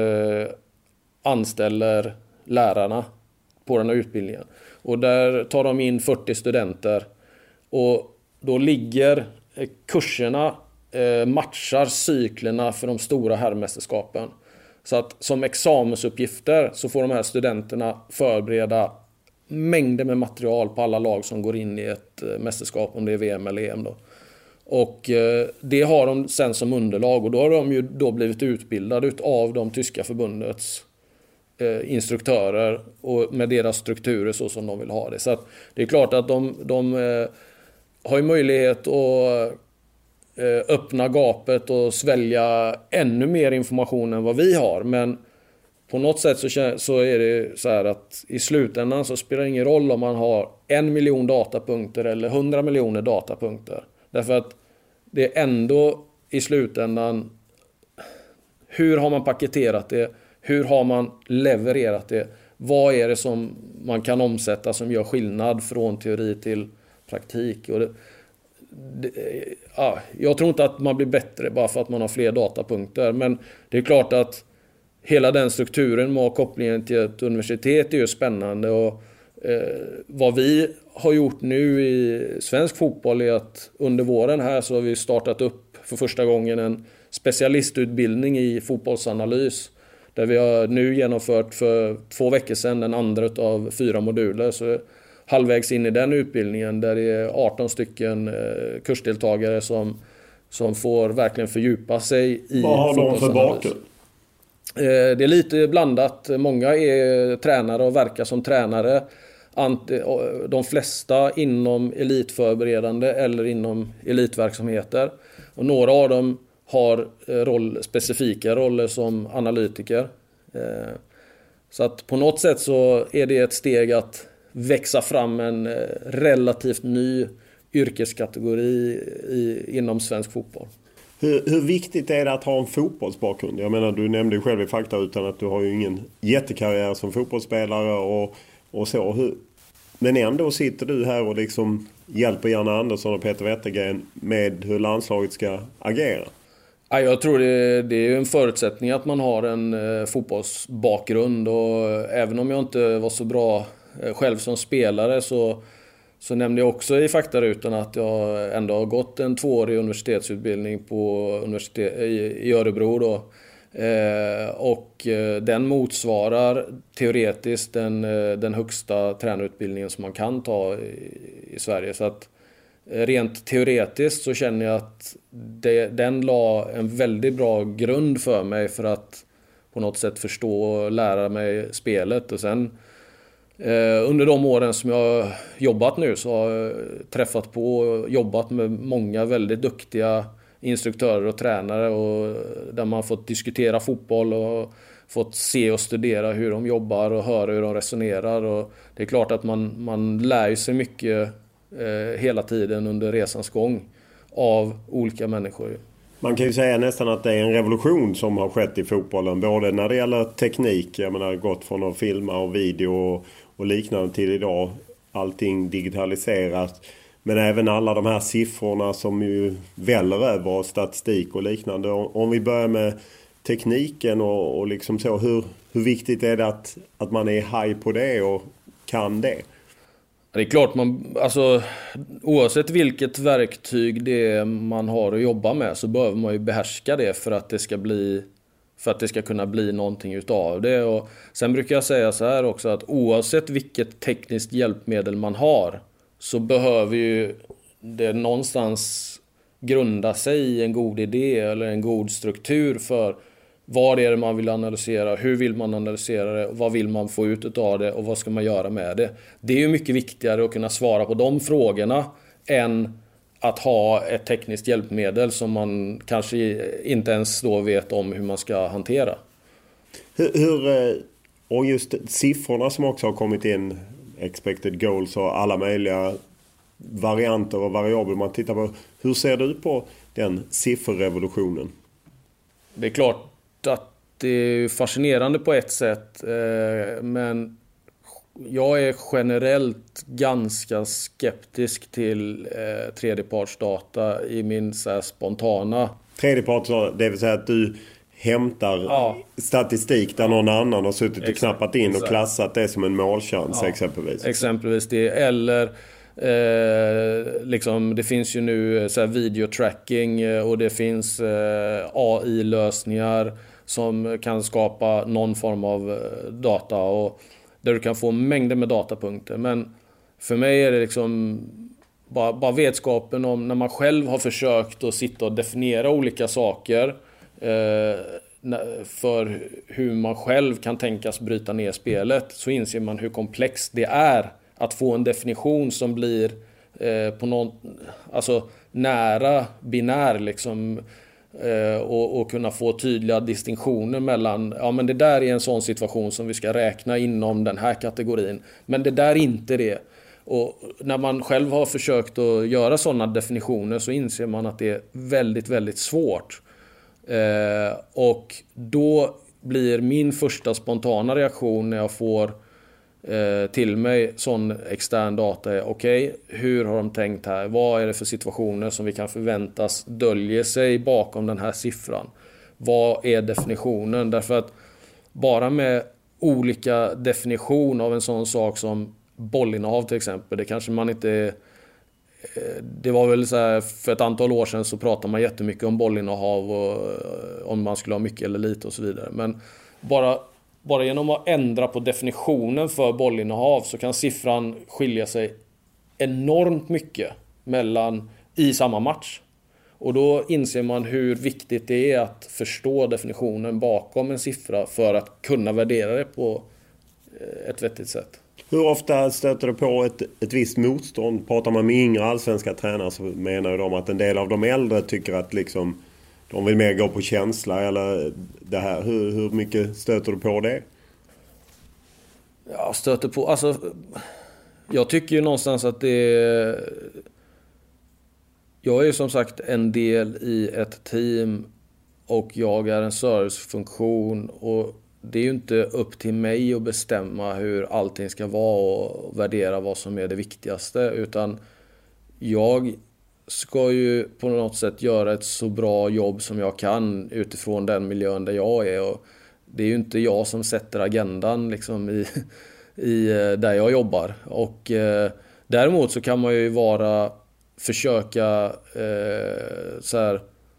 anställer lärarna på den här utbildningen, och där tar de in 40 studenter, och då ligger kurserna matchar cyklerna för de stora herrmästerskapen. Så att som examensuppgifter så får de här studenterna förbereda mängder med material på alla lag som går in i ett mästerskap, om det är VM eller EM då. Och det har de sen som underlag, och då har de ju då blivit utbildade av de tyska förbundets instruktörer och med deras strukturer så som de vill ha det. Så att det är klart att de har ju möjlighet att öppna gapet och svälja ännu mer information än vad vi har, men på något sätt så är det så här att i slutändan så spelar det ingen roll om man har 1 miljon datapunkter eller 100 miljoner datapunkter. Därför att det är ändå i slutändan, hur har man paketerat det? Hur har man levererat det? Vad är det som man kan omsätta som gör skillnad från teori till praktik? Och jag tror inte att man blir bättre bara för att man har fler datapunkter. Men det är klart att hela den strukturen med kopplingen till ett universitet är ju spännande. Och vad vi har gjort nu i svensk fotboll är att under våren här så har vi startat upp för första gången en specialistutbildning i fotbollsanalys. Där vi har nu genomfört för 2 veckor sedan den andra av 4 moduler. Så halvvägs in i den utbildningen där det är 18 stycken kursdeltagare som får verkligen fördjupa sig i vad har de för bakgrund? Det är lite blandat. Många är tränare och verkar som tränare. De flesta inom elitförberedande eller inom elitverksamheter. Och några av dem har specifika roller som analytiker. Så att på något sätt så är det ett steg att växa fram en relativt ny yrkeskategori inom svensk fotboll. Hur viktigt är det att ha en fotbollsbakgrund? Jag menar, du nämnde ju själv i fakta utan att du har ju ingen jättekarriär som fotbollsspelare och så. Men ändå sitter du här och liksom hjälper Janne Andersson och Peter Wettergren med hur landslaget ska agera. Ja, jag tror det är en förutsättning att man har en fotbollsbakgrund, och även om jag inte var så bra själv som spelare så nämnde jag också i faktarutan att jag ändå har gått en 2-årig universitetsutbildning på i Örebro då. Och den motsvarar teoretiskt den högsta tränarutbildningen som man kan ta i Sverige. Så att rent teoretiskt så känner jag att den la en väldigt bra grund för mig för att på något sätt förstå och lära mig spelet. Och sen under de åren som jag har jobbat nu så har jag träffat på och jobbat med många väldigt duktiga instruktörer och tränare, och där man fått diskutera fotboll och fått se och studera hur de jobbar och höra hur de resonerar. Och det är klart att man lär sig mycket hela tiden under resans gång av olika människor. Man kan ju säga nästan att det är en revolution som har skett i fotbollen, både när det gäller teknik, jag menar gått från att filma och video och liknande till idag, allting digitaliserat, men även alla de här siffrorna som ju väller över statistik och liknande. Om vi börjar med tekniken och liksom så, hur viktigt är det att man är high på det och kan det? Det är klart, oavsett vilket verktyg det man har att jobba med så behöver man ju behärska det för att det ska kunna bli någonting utav det. Och sen brukar jag säga så här också, att oavsett vilket tekniskt hjälpmedel man har så behöver ju det någonstans grunda sig i en god idé eller en god struktur för vad är det man vill analysera, hur vill man analysera det, vad vill man få ut av det och vad ska man göra med det. Det är ju mycket viktigare att kunna svara på de frågorna än att ha ett tekniskt hjälpmedel som man kanske inte ens då vet om hur man ska hantera. Och just siffrorna som också har kommit in, expected goals och alla möjliga varianter och variabler man tittar på. Hur ser du på den sifferrevolutionen? Det är klart att det är fascinerande på ett sätt, men jag är generellt ganska skeptisk till tredjepartsdata i min så här spontana. Tredjepartsdata, det vill säga att du hämtar statistik där någon annan har suttit och knappat in och klassat det som en målchans exempelvis. Exempelvis det, eller liksom, det finns ju nu så här videotracking och det finns AI-lösningar som kan skapa någon form av data, och där du kan få mängder med datapunkter. Men för mig är det liksom bara vetskapen om när man själv har försökt att sitta och definiera olika saker för hur man själv kan tänkas bryta ner spelet, så inser man hur komplext det är att få en definition som blir på någon, alltså nära binär liksom, och kunna få tydliga distinktioner mellan, ja men det där är en sån situation som vi ska räkna inom den här kategorin, men det där är inte det. Och när man själv har försökt att göra sådana definitioner så inser man att det är väldigt, väldigt svårt. Och då blir min första spontana reaktion när jag får till mig sån extern data är okej, hur har de tänkt här? Vad är det för situationer som vi kan förväntas dölja sig bakom den här siffran? Vad är definitionen? Därför att bara med olika definition av en sån sak som bollinnehav till exempel, det kanske man inte... Det var väl så här, för ett antal år sedan så pratade man jättemycket om bollinnehav och om man skulle ha mycket eller lite och så vidare. Men bara genom att ändra på definitionen för bollinnehav så kan siffran skilja sig enormt mycket i samma match. Och då inser man hur viktigt det är att förstå definitionen bakom en siffra för att kunna värdera det på ett vettigt sätt. Hur ofta stöter du på ett visst motstånd? Pratar man med yngre allsvenska tränare så menar de att en del av de äldre tycker att liksom, de vill mer gå på känsla eller det här. Hur mycket stöter du på det? Jag stöter på... Alltså, jag tycker ju någonstans att jag är ju som sagt en del i ett team och jag är en servicefunktion och det är ju inte upp till mig att bestämma hur allting ska vara och värdera vad som är det viktigaste, utan jag ska ju på något sätt göra ett så bra jobb som jag kan utifrån den miljön där jag är, och det är ju inte jag som sätter agendan liksom i där jag jobbar. Och däremot så kan man ju försöka så här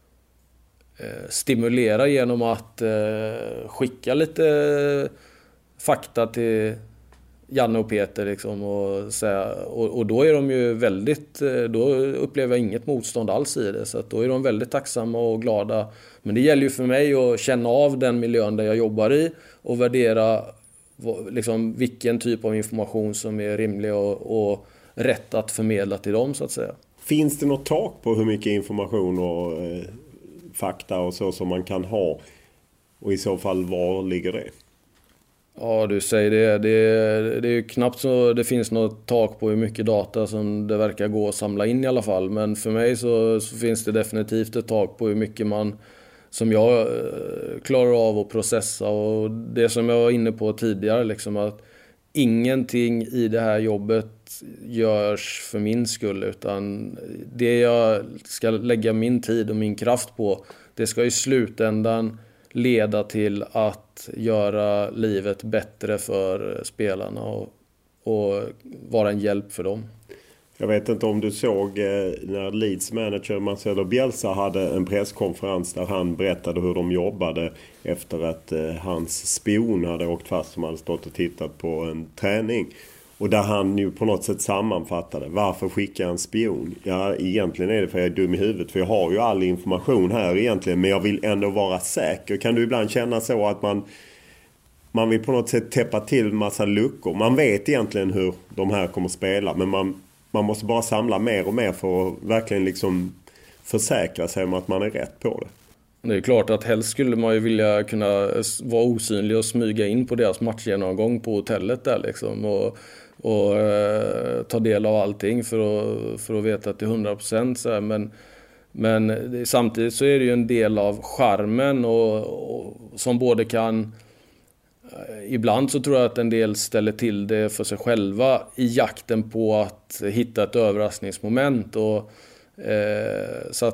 stimulera genom att skicka lite fakta till Janne och Peter liksom, och då är de ju väldigt, då upplever jag inget motstånd alls i det, så att då är de väldigt tacksamma och glada. Men det gäller ju för mig att känna av den miljön där jag jobbar i och värdera liksom vilken typ av information som är rimlig och rätt att förmedla till dem så att säga. Finns det något tak på hur mycket information och fakta och så som man kan ha, och i så fall var ligger det? Ja, du säger det. Det är ju knappt så det finns något tak på hur mycket data som det verkar gå att samla in i alla fall. Men för mig så finns det definitivt ett tak på hur mycket som jag klarar av att processa. Och det som jag var inne på tidigare, liksom att ingenting i det här jobbet görs för min skull, utan det jag ska lägga min tid och min kraft på, det ska i slutändan leda till att göra livet bättre för spelarna och vara en hjälp för dem. Jag vet inte om du såg när Leeds manager Marcelo Bielsa hade en presskonferens där han berättade hur de jobbade efter att hans spion hade åkt fast, som hade stått och tittat på en träning. Och där han ju på något sätt sammanfattade, varför skickar en spion? Ja, egentligen är det för jag är dum i huvudet, för jag har ju all information här egentligen, men jag vill ändå vara säker. Kan du ibland känna så att man vill på något sätt täppa till massa luckor? Man vet egentligen hur de här kommer att spela, men man måste bara samla mer och mer för att verkligen liksom försäkra sig om att man är rätt på det. Det är klart att helst skulle man ju vilja kunna vara osynlig och smyga in på deras matchgenomgång på hotellet där liksom, och ta del av allting för att veta att det är 100% så här. Men samtidigt så är det ju en del av charmen och som både kan... Ibland så tror jag att en del ställer till det för sig själva i jakten på att hitta ett överraskningsmoment, och så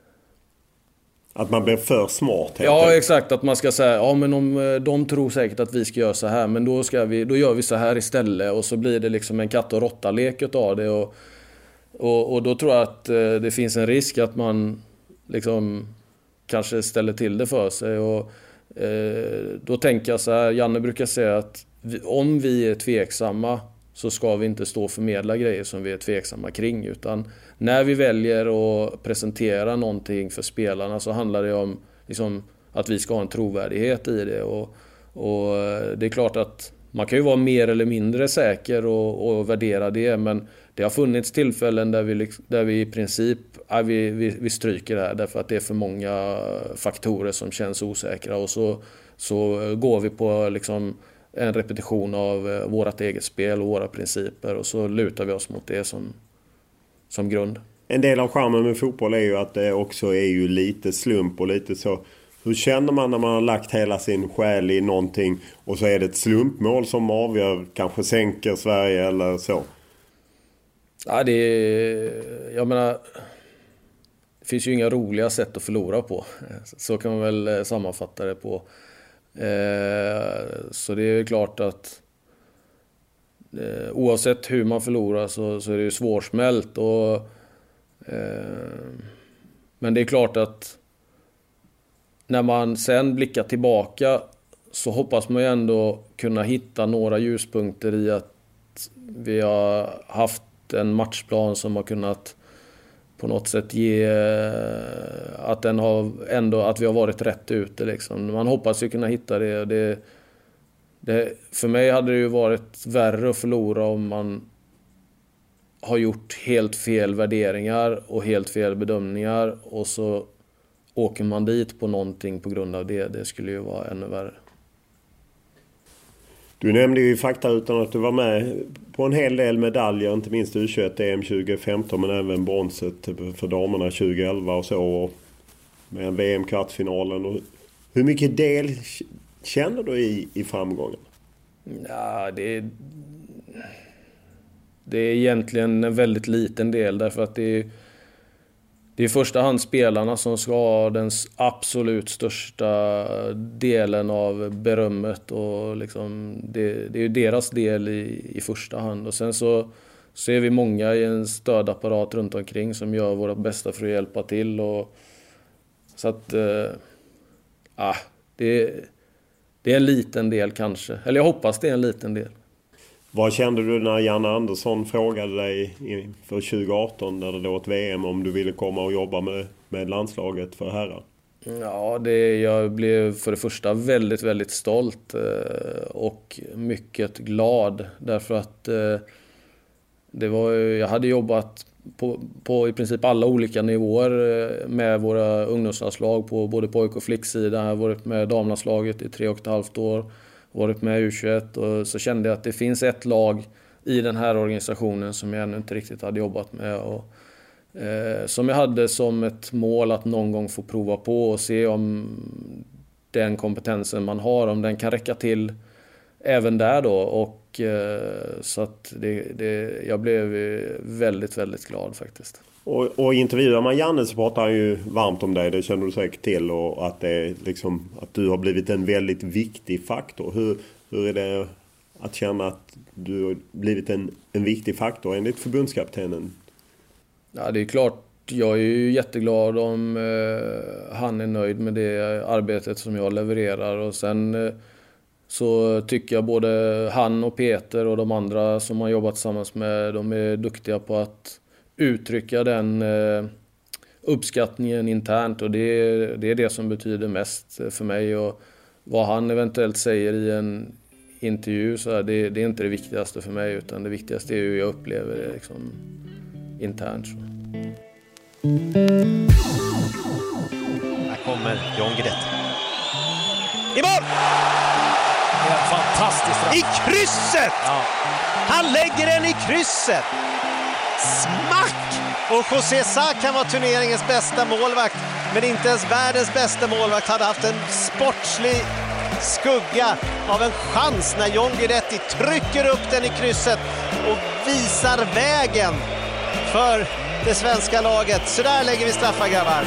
att man blir för smart. Ja, exakt. Att man ska säga, ja men om de tror säkert att vi ska göra så här, men då gör vi så här istället, och så blir det liksom en katt- och råtta-lek av det, och då tror jag att det finns en risk att man liksom kanske ställer till det för sig. Och Då tänker jag så här, Janne brukar säga att om vi är tveksamma så ska vi inte stå och förmedla grejer som vi är tveksamma kring, utan när vi väljer att presentera någonting för spelarna så handlar det om liksom, att vi ska ha en trovärdighet i det, och det är klart att man kan ju vara mer eller mindre säker och värdera det, men det har funnits tillfällen där vi i princip vi stryker det här därför att det är för många faktorer som känns osäkra, och så går vi på liksom en repetition av vårt eget spel och våra principer, och så lutar vi oss mot det som grund. En del av charmen med fotboll är ju att det också är ju lite slump och lite så. Hur känner man när man har lagt hela sin själ i någonting och så är det ett slumpmål som avgör, kanske sänker Sverige eller så? Ja, jag menar, det finns ju inga roliga sätt att förlora på. Så kan man väl sammanfatta det på. Så det är klart att oavsett hur man förlorar så är det ju svårsmält. Men det är klart att när man sen blickar tillbaka så hoppas man ju ändå kunna hitta några ljuspunkter i att vi har haft en matchplan som har kunnat på något sätt ge att den har ändå, att vi har varit rätt ute liksom. Man hoppas ju kunna hitta det. För mig hade det ju varit värre att förlora om man har gjort helt fel värderingar och helt fel bedömningar och så åker man dit på någonting på grund av det. Det skulle ju vara ännu värre. Du nämnde ju i fakta utan att du var med på en hel del medaljer, inte minst U21 EM 2015 men även bronset för damerna 2011 och så, och med en VM-kvartsfinalen. Hur mycket del känner du i framgången? Ja, det är egentligen en väldigt liten del, därför att det är i första hand spelarna som ska ha den absolut största delen av berömmet, och liksom det är ju deras del i första hand. Och sen så är vi många i en stödapparat runt omkring som gör våra bästa för att hjälpa till. Och, så att det är en liten del kanske. Eller jag hoppas det är en liten del. Vad kände du när Janne Andersson frågade dig för 2018 när det då ett VM om du ville komma och jobba med landslaget för herrar? Ja, jag blev för det första väldigt, väldigt stolt och mycket glad, därför att jag hade jobbat på i princip alla olika nivåer med våra ungdomslandslag på både pojk- och flicksidan. Jag har varit med damlandslaget i 3,5 år. Varit med U21, och så kände jag att det finns ett lag i den här organisationen som jag ännu inte riktigt hade jobbat med, och som jag hade som ett mål att någon gång få prova på och se om den kompetensen man har, om den kan räcka till även där då, och så att jag blev väldigt, väldigt glad faktiskt. Och intervjuar man Janne så pratar han ju varmt om dig, det känner du säkert till, och att det är liksom att du har blivit en väldigt viktig faktor. Hur är det att känna att du har blivit en viktig faktor enligt förbundskaptenen? Ja, det är klart, jag är ju jätteglad om han är nöjd med det arbetet som jag levererar, och sen så tycker jag både han och Peter och de andra som har jobbat tillsammans med, de är duktiga på att uttrycka den uppskattningen internt, och det är det som betyder mest för mig. Och vad han eventuellt säger i en intervju, så är det är inte det viktigaste för mig, utan det viktigaste är hur jag upplever det liksom internt. Så. Här kommer John Guidetti. I mål! Det är fantastiskt. I krysset! Ja. Han lägger den i krysset. Smack! Och José Sá kan vara turneringens bästa målvakt, men inte ens världens bästa målvakt hade haft en sportslig skugga av en chans när John Guidetti trycker upp den i krysset och visar vägen för det svenska laget. Så där lägger vi straffar, grabbar.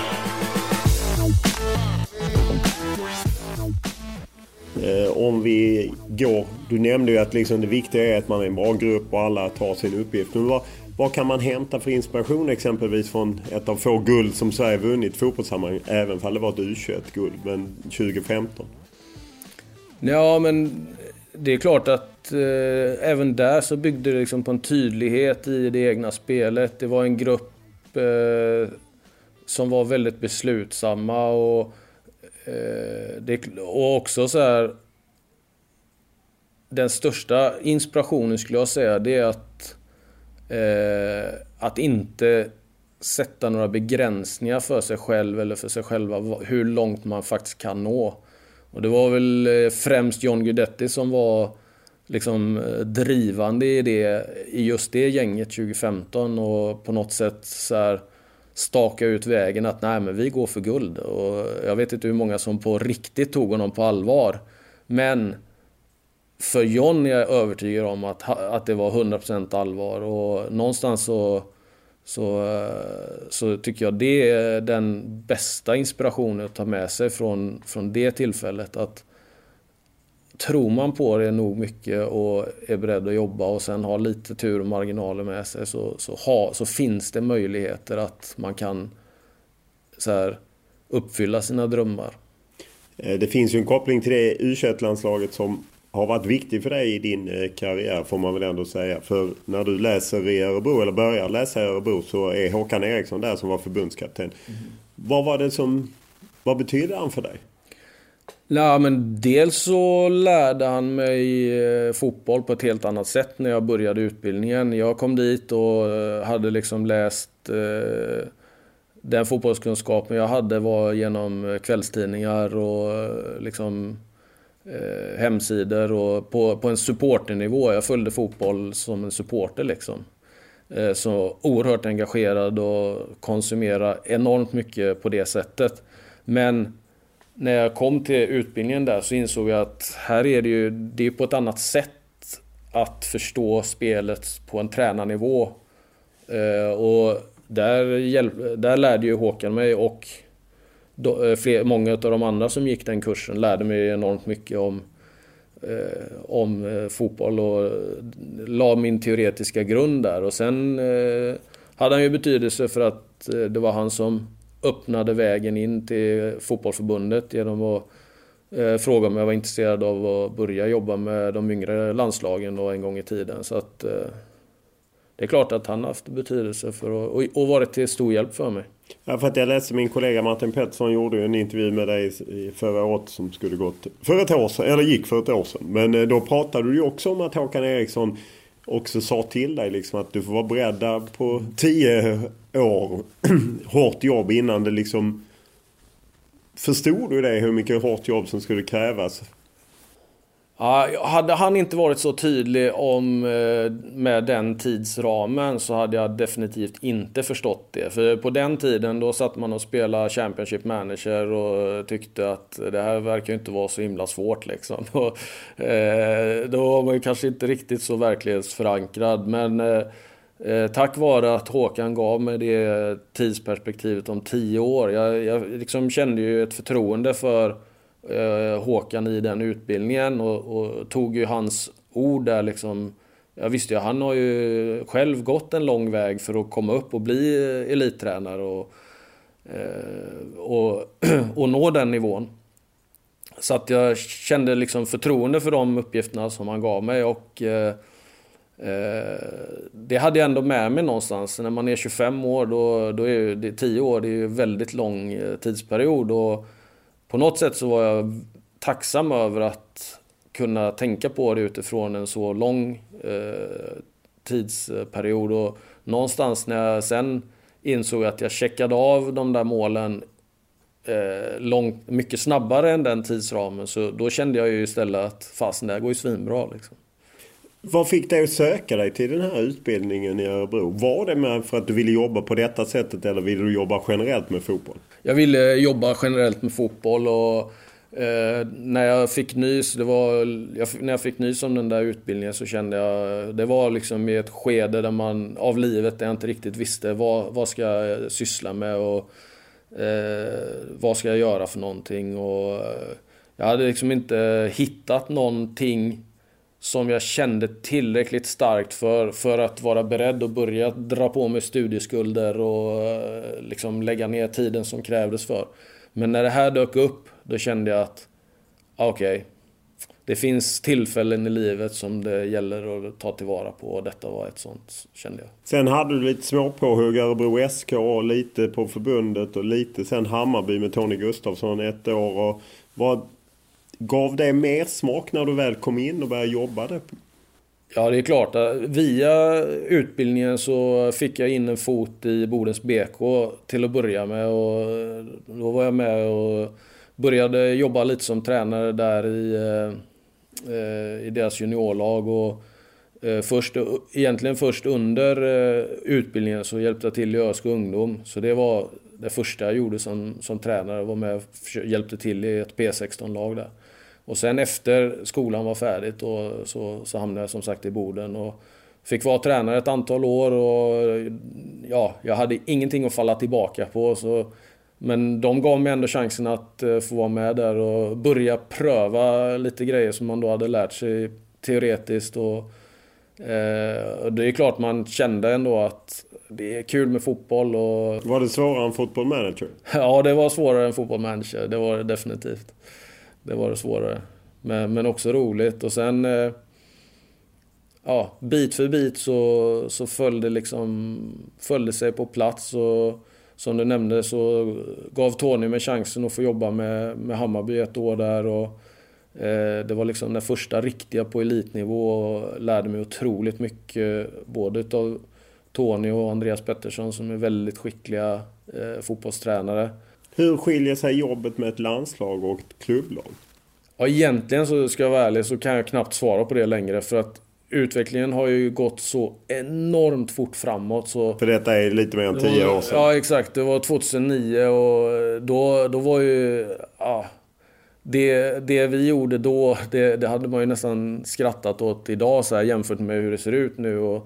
Om vi går, du nämnde ju att liksom det viktiga är att man är en bra grupp och alla tar sin uppgift. Men vad kan man hämta för inspiration exempelvis från ett av få guld som Sverige vunnit fotbollssammanhang, även om det var ett U21-guld, men 2015? Ja, men det är klart att även där så byggde det liksom på en tydlighet i det egna spelet. Det var en grupp som var väldigt beslutsamma och också så här, den största inspirationen skulle jag säga, det är att inte sätta några begränsningar för sig själv eller för sig själva hur långt man faktiskt kan nå. Och det var väl främst John Guidetti som var liksom drivande i just det gänget 2015 och på något sätt så här staka ut vägen att nej, men vi går för guld. Och jag vet inte hur många som på riktigt tog honom på allvar, men för John är jag övertygad om att det var 100% allvar, och någonstans så tycker jag det är den bästa inspirationen att ta med sig från det tillfället, att tror man på det nog mycket och är beredd att jobba och sen har lite tur och marginaler med sig, så finns det möjligheter att man kan så här uppfylla sina drömmar. Det finns ju en koppling till det U21-landslaget som har varit viktig för dig i din karriär, får man väl ändå säga. För när du läser i Örebro, eller börjar läsa i Örebro, så är Håkan Eriksson där som var förbundskapten. Vad betyder han för dig? Ja, men dels så lärde han mig fotboll på ett helt annat sätt när jag började utbildningen. Jag kom dit och hade liksom läst den fotbollskunskapen jag hade var genom kvällstidningar och liksom hemsidor och på en supporternivå. Jag följde fotboll som en supporter liksom. Så oerhört engagerad och konsumera enormt mycket på det sättet. Men när jag kom till utbildningen där så insåg jag att här är det är på ett annat sätt att förstå spelet på en tränarnivå. Och där lärde ju Håkan mig, och många av de andra som gick den kursen lärde mig enormt mycket om fotboll och la min teoretiska grund där. Och sen hade han ju betydelse för att det var han som öppnade vägen in till fotbollsförbundet genom att fråga om jag var intresserad av att börja jobba med de yngre landslagen då en gång i tiden. Så att det är klart att han har haft betydelse för och varit till stor hjälp för mig. Ja, för att jag läste min kollega Martin Pettersson gjorde en intervju med dig förra året som skulle gått för ett år sedan, eller gick för ett år sedan. Men då pratade du ju också om att Håkan Eriksson också sa till dig liksom att du får vara beredd på 10 år hårt jobb innan det liksom... Förstod du det, hur mycket hårt jobb som skulle krävas? Ja, hade han inte varit så tydlig med den tidsramen så hade jag definitivt inte förstått det. För på den tiden då satt man och spelade Championship Manager och tyckte att det här verkar inte vara så himla svårt liksom. Och, då var man kanske inte riktigt så verklighetsförankrad, men tack vare att Håkan gav mig det tidsperspektivet om 10 år. Jag liksom kände ju ett förtroende för Håkan i den utbildningen och tog ju hans ord där liksom. Jag visste ju, han har ju själv gått en lång väg för att komma upp och bli elittränare och nå den nivån. Så att jag kände liksom förtroende för de uppgifterna som han gav mig, och det hade jag ändå med mig någonstans. När man är 25 år då är det 10 år, det är ju en väldigt lång tidsperiod, och på något sätt så var jag tacksam över att kunna tänka på det utifrån en så lång tidsperiod. Och någonstans när jag sen insåg att jag checkade av de där målen mycket snabbare än den tidsramen, så då kände jag ju istället att fasen, det här går ju svinbra liksom. Vad fick dig att söka dig till den här utbildningen i Örebro? Var det med för att du ville jobba på detta sättet, eller ville du jobba generellt med fotboll? Jag ville jobba generellt med fotboll, och när jag fick nys om den där utbildningen så kände jag, det var liksom i ett skede av livet där jag inte riktigt visste vad ska jag syssla med och vad ska jag göra för någonting, och jag hade liksom inte hittat någonting som jag kände tillräckligt starkt för att vara beredd att börja dra på mig studieskulder och liksom lägga ner tiden som krävdes för. Men när det här dök upp, då kände jag att okej, det finns tillfällen i livet som det gäller att ta tillvara på, och detta var ett sånt, kände jag. Sen hade du lite småpåhugg Örebro SK och lite på förbundet och lite sen Hammarby med Tony Gustafsson 1 år. Och vad gav det mer smak när du väl kom in och började jobba där? Ja, det är klart. Via utbildningen så fick jag in en fot i Bodens BK till att börja med, och då var jag med och började jobba lite som tränare där i deras juniorlag, och egentligen först under utbildningen så hjälpte jag till i Ösko ungdom, så det var det första jag gjorde som tränare, var med och hjälpte till i ett P16-lag där. Och sen efter skolan var färdigt och så hamnade jag som sagt i Boden och fick vara tränare ett antal år, och ja, jag hade ingenting att falla tillbaka på, men de gav mig ändå chansen att få vara med där och börja pröva lite grejer som man då hade lärt sig teoretiskt, och det är klart man kände ändå att det är kul med fotboll. Och var det svårare än Football Manager? Ja, det var svårare än Football Manager, det var det definitivt. Det var det svårare, men också roligt. Och sen ja, bit för bit så följde sig på plats, och som du nämnde så gav Tony mig chansen att få jobba med Hammarby 1 år där, och det var liksom den första riktiga på elitnivå, och lärde mig otroligt mycket både utav Tony och Andreas Pettersson som är väldigt skickliga fotbollstränare. Hur skiljer sig jobbet med ett landslag och ett klubblag? Ja, egentligen så ska jag vara ärlig så kan jag knappt svara på det längre, för att utvecklingen har ju gått så enormt fort framåt. Så för detta är lite mer än 10 år sedan. Ja, exakt. Det var 2009, och då var ju... Ja, det vi gjorde då, det hade man ju nästan skrattat åt idag så här, jämfört med hur det ser ut nu. Och,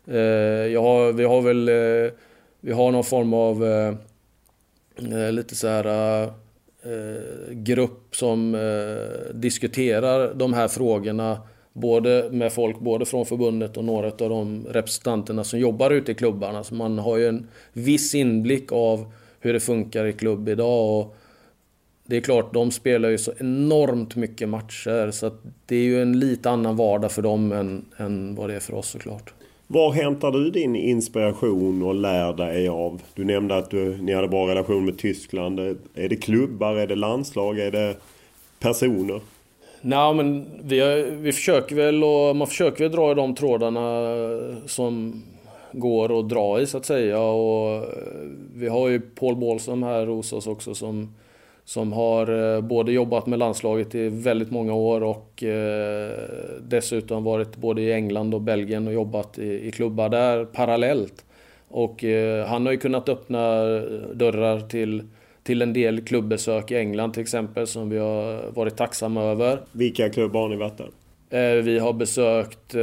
vi har någon form av lite så här grupp som diskuterar de här frågorna både med folk både från förbundet och några av de representanterna som jobbar ute i klubbarna, så man har ju en viss inblick av hur det funkar i klubb idag. Och det är klart, de spelar ju så enormt mycket matcher, så att det är ju en lite annan vardag för dem än vad det är för oss såklart. Var hämtar du din inspiration och lär dig av? Du nämnde att ni hade bra relation med Tyskland. Är det klubbar, är det landslag, är det personer? Nej, men vi försöker väl, och man försöker väl dra i de trådarna som går att dra i så att säga. Och vi har ju Paul Bålsson här hos oss också som har både jobbat med landslaget i väldigt många år och dessutom varit både i England och Belgien och jobbat i klubbar där parallellt. Och han har ju kunnat öppna dörrar till en del klubbesök i England till exempel, som vi har varit tacksamma över. Vilka klubbar har ni varit där? Vi har besökt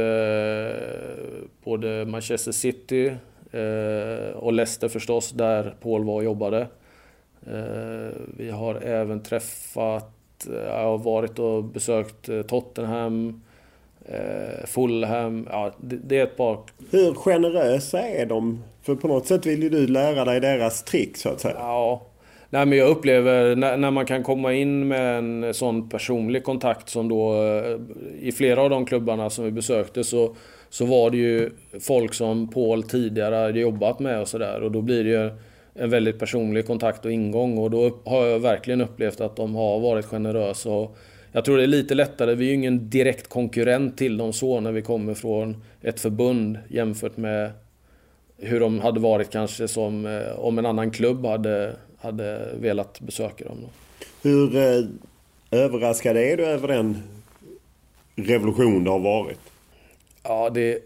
både Manchester City och Leicester förstås, där Paul var och jobbade. Vi har även jag har varit och besökt Tottenham, Fulham, ja, det är ett par. Hur generösa är de? För på något sätt vill ju du lära dig deras trick så att säga. Ja, nej, men jag upplever när man kan komma in med en sån personlig kontakt som då i flera av de klubbarna som vi besökte, så var det ju folk som Paul tidigare hade jobbat med och sådär, och då blir det ju en väldigt personlig kontakt och ingång, och då har jag verkligen upplevt att de har varit generösa. Och jag tror det är lite lättare, vi är ju ingen direkt konkurrent till dem så när vi kommer från ett förbund jämfört med hur de hade varit kanske som om en annan klubb hade velat besöka dem. Hur överraskad är du över den revolution det har varit? Ja,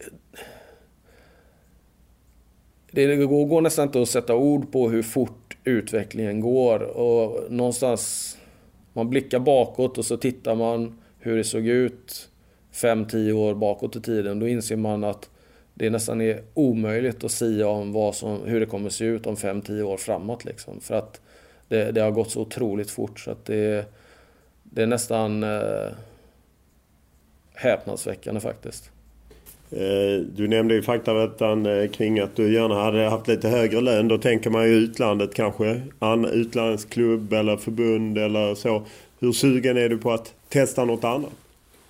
det går nästan inte att sätta ord på hur fort utvecklingen går, och någonstans man blickar bakåt och så tittar man hur det såg ut 5-10 år bakåt i tiden, då inser man att det nästan är omöjligt att säga om hur det kommer se ut om 5-10 år framåt liksom, för att det har gått så otroligt fort, så att det är nästan häpnadsväckande faktiskt. Du nämnde ju faktarättan kring att du gärna hade haft lite högre lön. Då tänker man ju utlandet kanske. Utlandsklubb eller förbund eller så. Hur sugen är du på att testa något annat?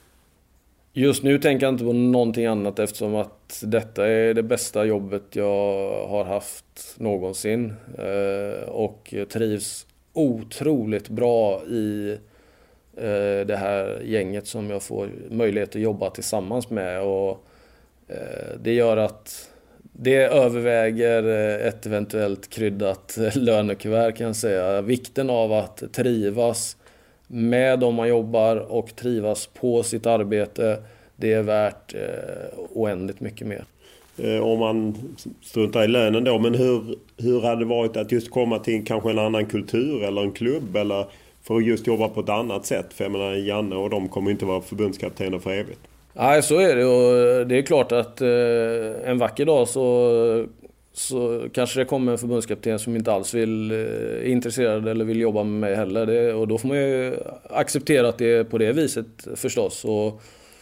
Just nu tänker jag inte på någonting annat eftersom att detta är det bästa jobbet jag har haft någonsin. Och trivs otroligt bra i det här gänget som jag får möjlighet att jobba tillsammans med. Och det gör att det överväger ett eventuellt kryddat lönekuvert kan jag säga. Vikten av att trivas med dem man jobbar och trivas på sitt arbete, det är värt oändligt mycket mer. Om man struntar i lönen då, men hur hade det varit att just komma till kanske en annan kultur eller en klubb eller för att just jobba på ett annat sätt? För jag menar, Janne och de kommer inte vara förbundskaptener för evigt. Nej, så är det, och det är klart att en vacker dag så kanske det kommer en förbundskapten som inte alls är intresserad eller vill jobba med mig heller. Och då får man ju acceptera att det är på det viset förstås. Och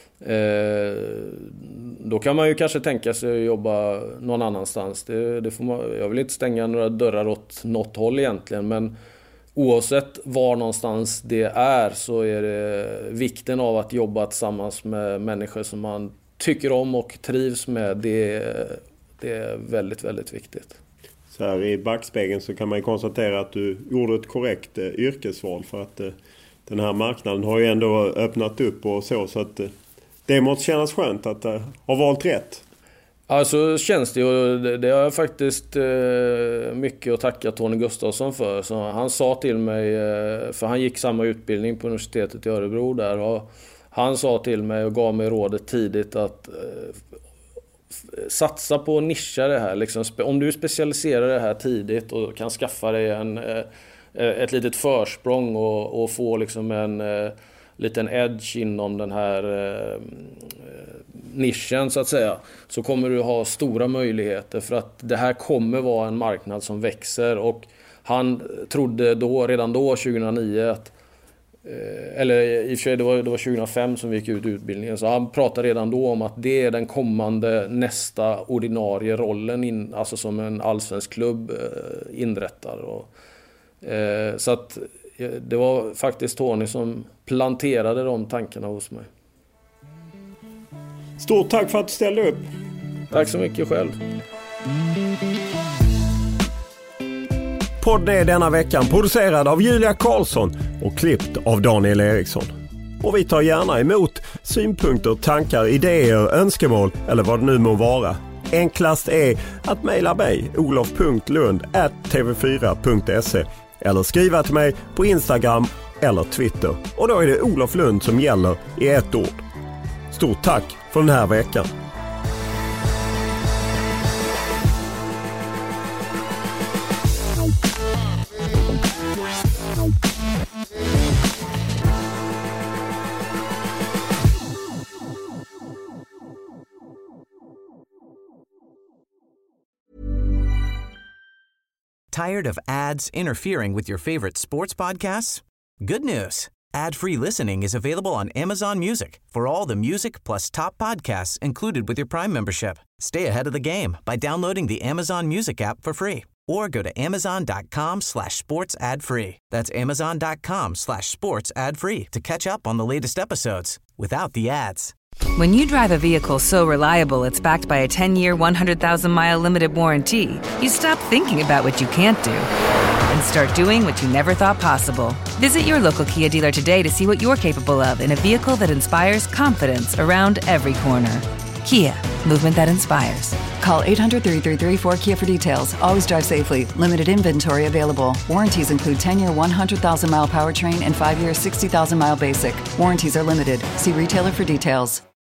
då kan man ju kanske tänka sig att jobba någon annanstans. Det får man, jag vill inte stänga några dörrar åt något håll egentligen, men oavsett var någonstans det är så är det vikten av att jobba tillsammans med människor som man tycker om och trivs med. Det är väldigt, väldigt viktigt. Så här i backspegeln så kan man ju konstatera att du gjorde ett korrekt yrkesval, för att den här marknaden har ju ändå öppnat upp och så att det måste kännas skönt att ha valt rätt. Ja, så känns det, och det har jag faktiskt mycket att tacka Tony Gustafsson för. Så han sa till mig, för han gick samma utbildning på universitetet i Örebro där, och han sa till mig och gav mig rådet tidigt att satsa på att nischa det här. Liksom, om du specialiserar det här tidigt och kan skaffa dig ett litet försprång och få liksom en liten edge inom den här nischen så att säga, så kommer du ha stora möjligheter, för att det här kommer vara en marknad som växer. Och han trodde redan då 2009 att eller i och för sig det var 2005 som vi gick ut utbildningen, så han pratade redan då om att det är den kommande nästa ordinarie rollen alltså som en allsvensk klubb inrättar. Och så att det var faktiskt Tony som planterade de tankarna hos mig. Stort tack för att du ställde upp. Tack så mycket själv. Podden är denna veckan producerad av Julia Karlsson och klippt av Daniel Eriksson. Och vi tar gärna emot synpunkter, tankar, idéer, önskemål eller vad det nu må vara. Enklast är att mejla mig olof.lund@tv4.se eller skriva till mig på Instagram eller Twitter. Och då är det Olof Lund som gäller i ett ord. Stort tack för den här veckan. Tired of ads interfering with your favorite sports podcasts? Good news. Ad-free listening is available on Amazon Music for all the music plus top podcasts included with your Prime membership. Stay ahead of the game by downloading the Amazon Music app for free or go to amazon.com/sports ad free. That's amazon.com/sports ad free to catch up on the latest episodes without the ads. When you drive a vehicle so reliable it's backed by a 10-year, 100,000-mile limited warranty, you stop thinking about what you can't do and start doing what you never thought possible. Visit your local Kia dealer today to see what you're capable of in a vehicle that inspires confidence around every corner. Kia, movement that inspires. Call 800-333-4KIA for details. Always drive safely. Limited inventory available. Warranties include 10-year, 100,000-mile powertrain and 5-year, 60,000-mile basic. Warranties are limited. See retailer for details.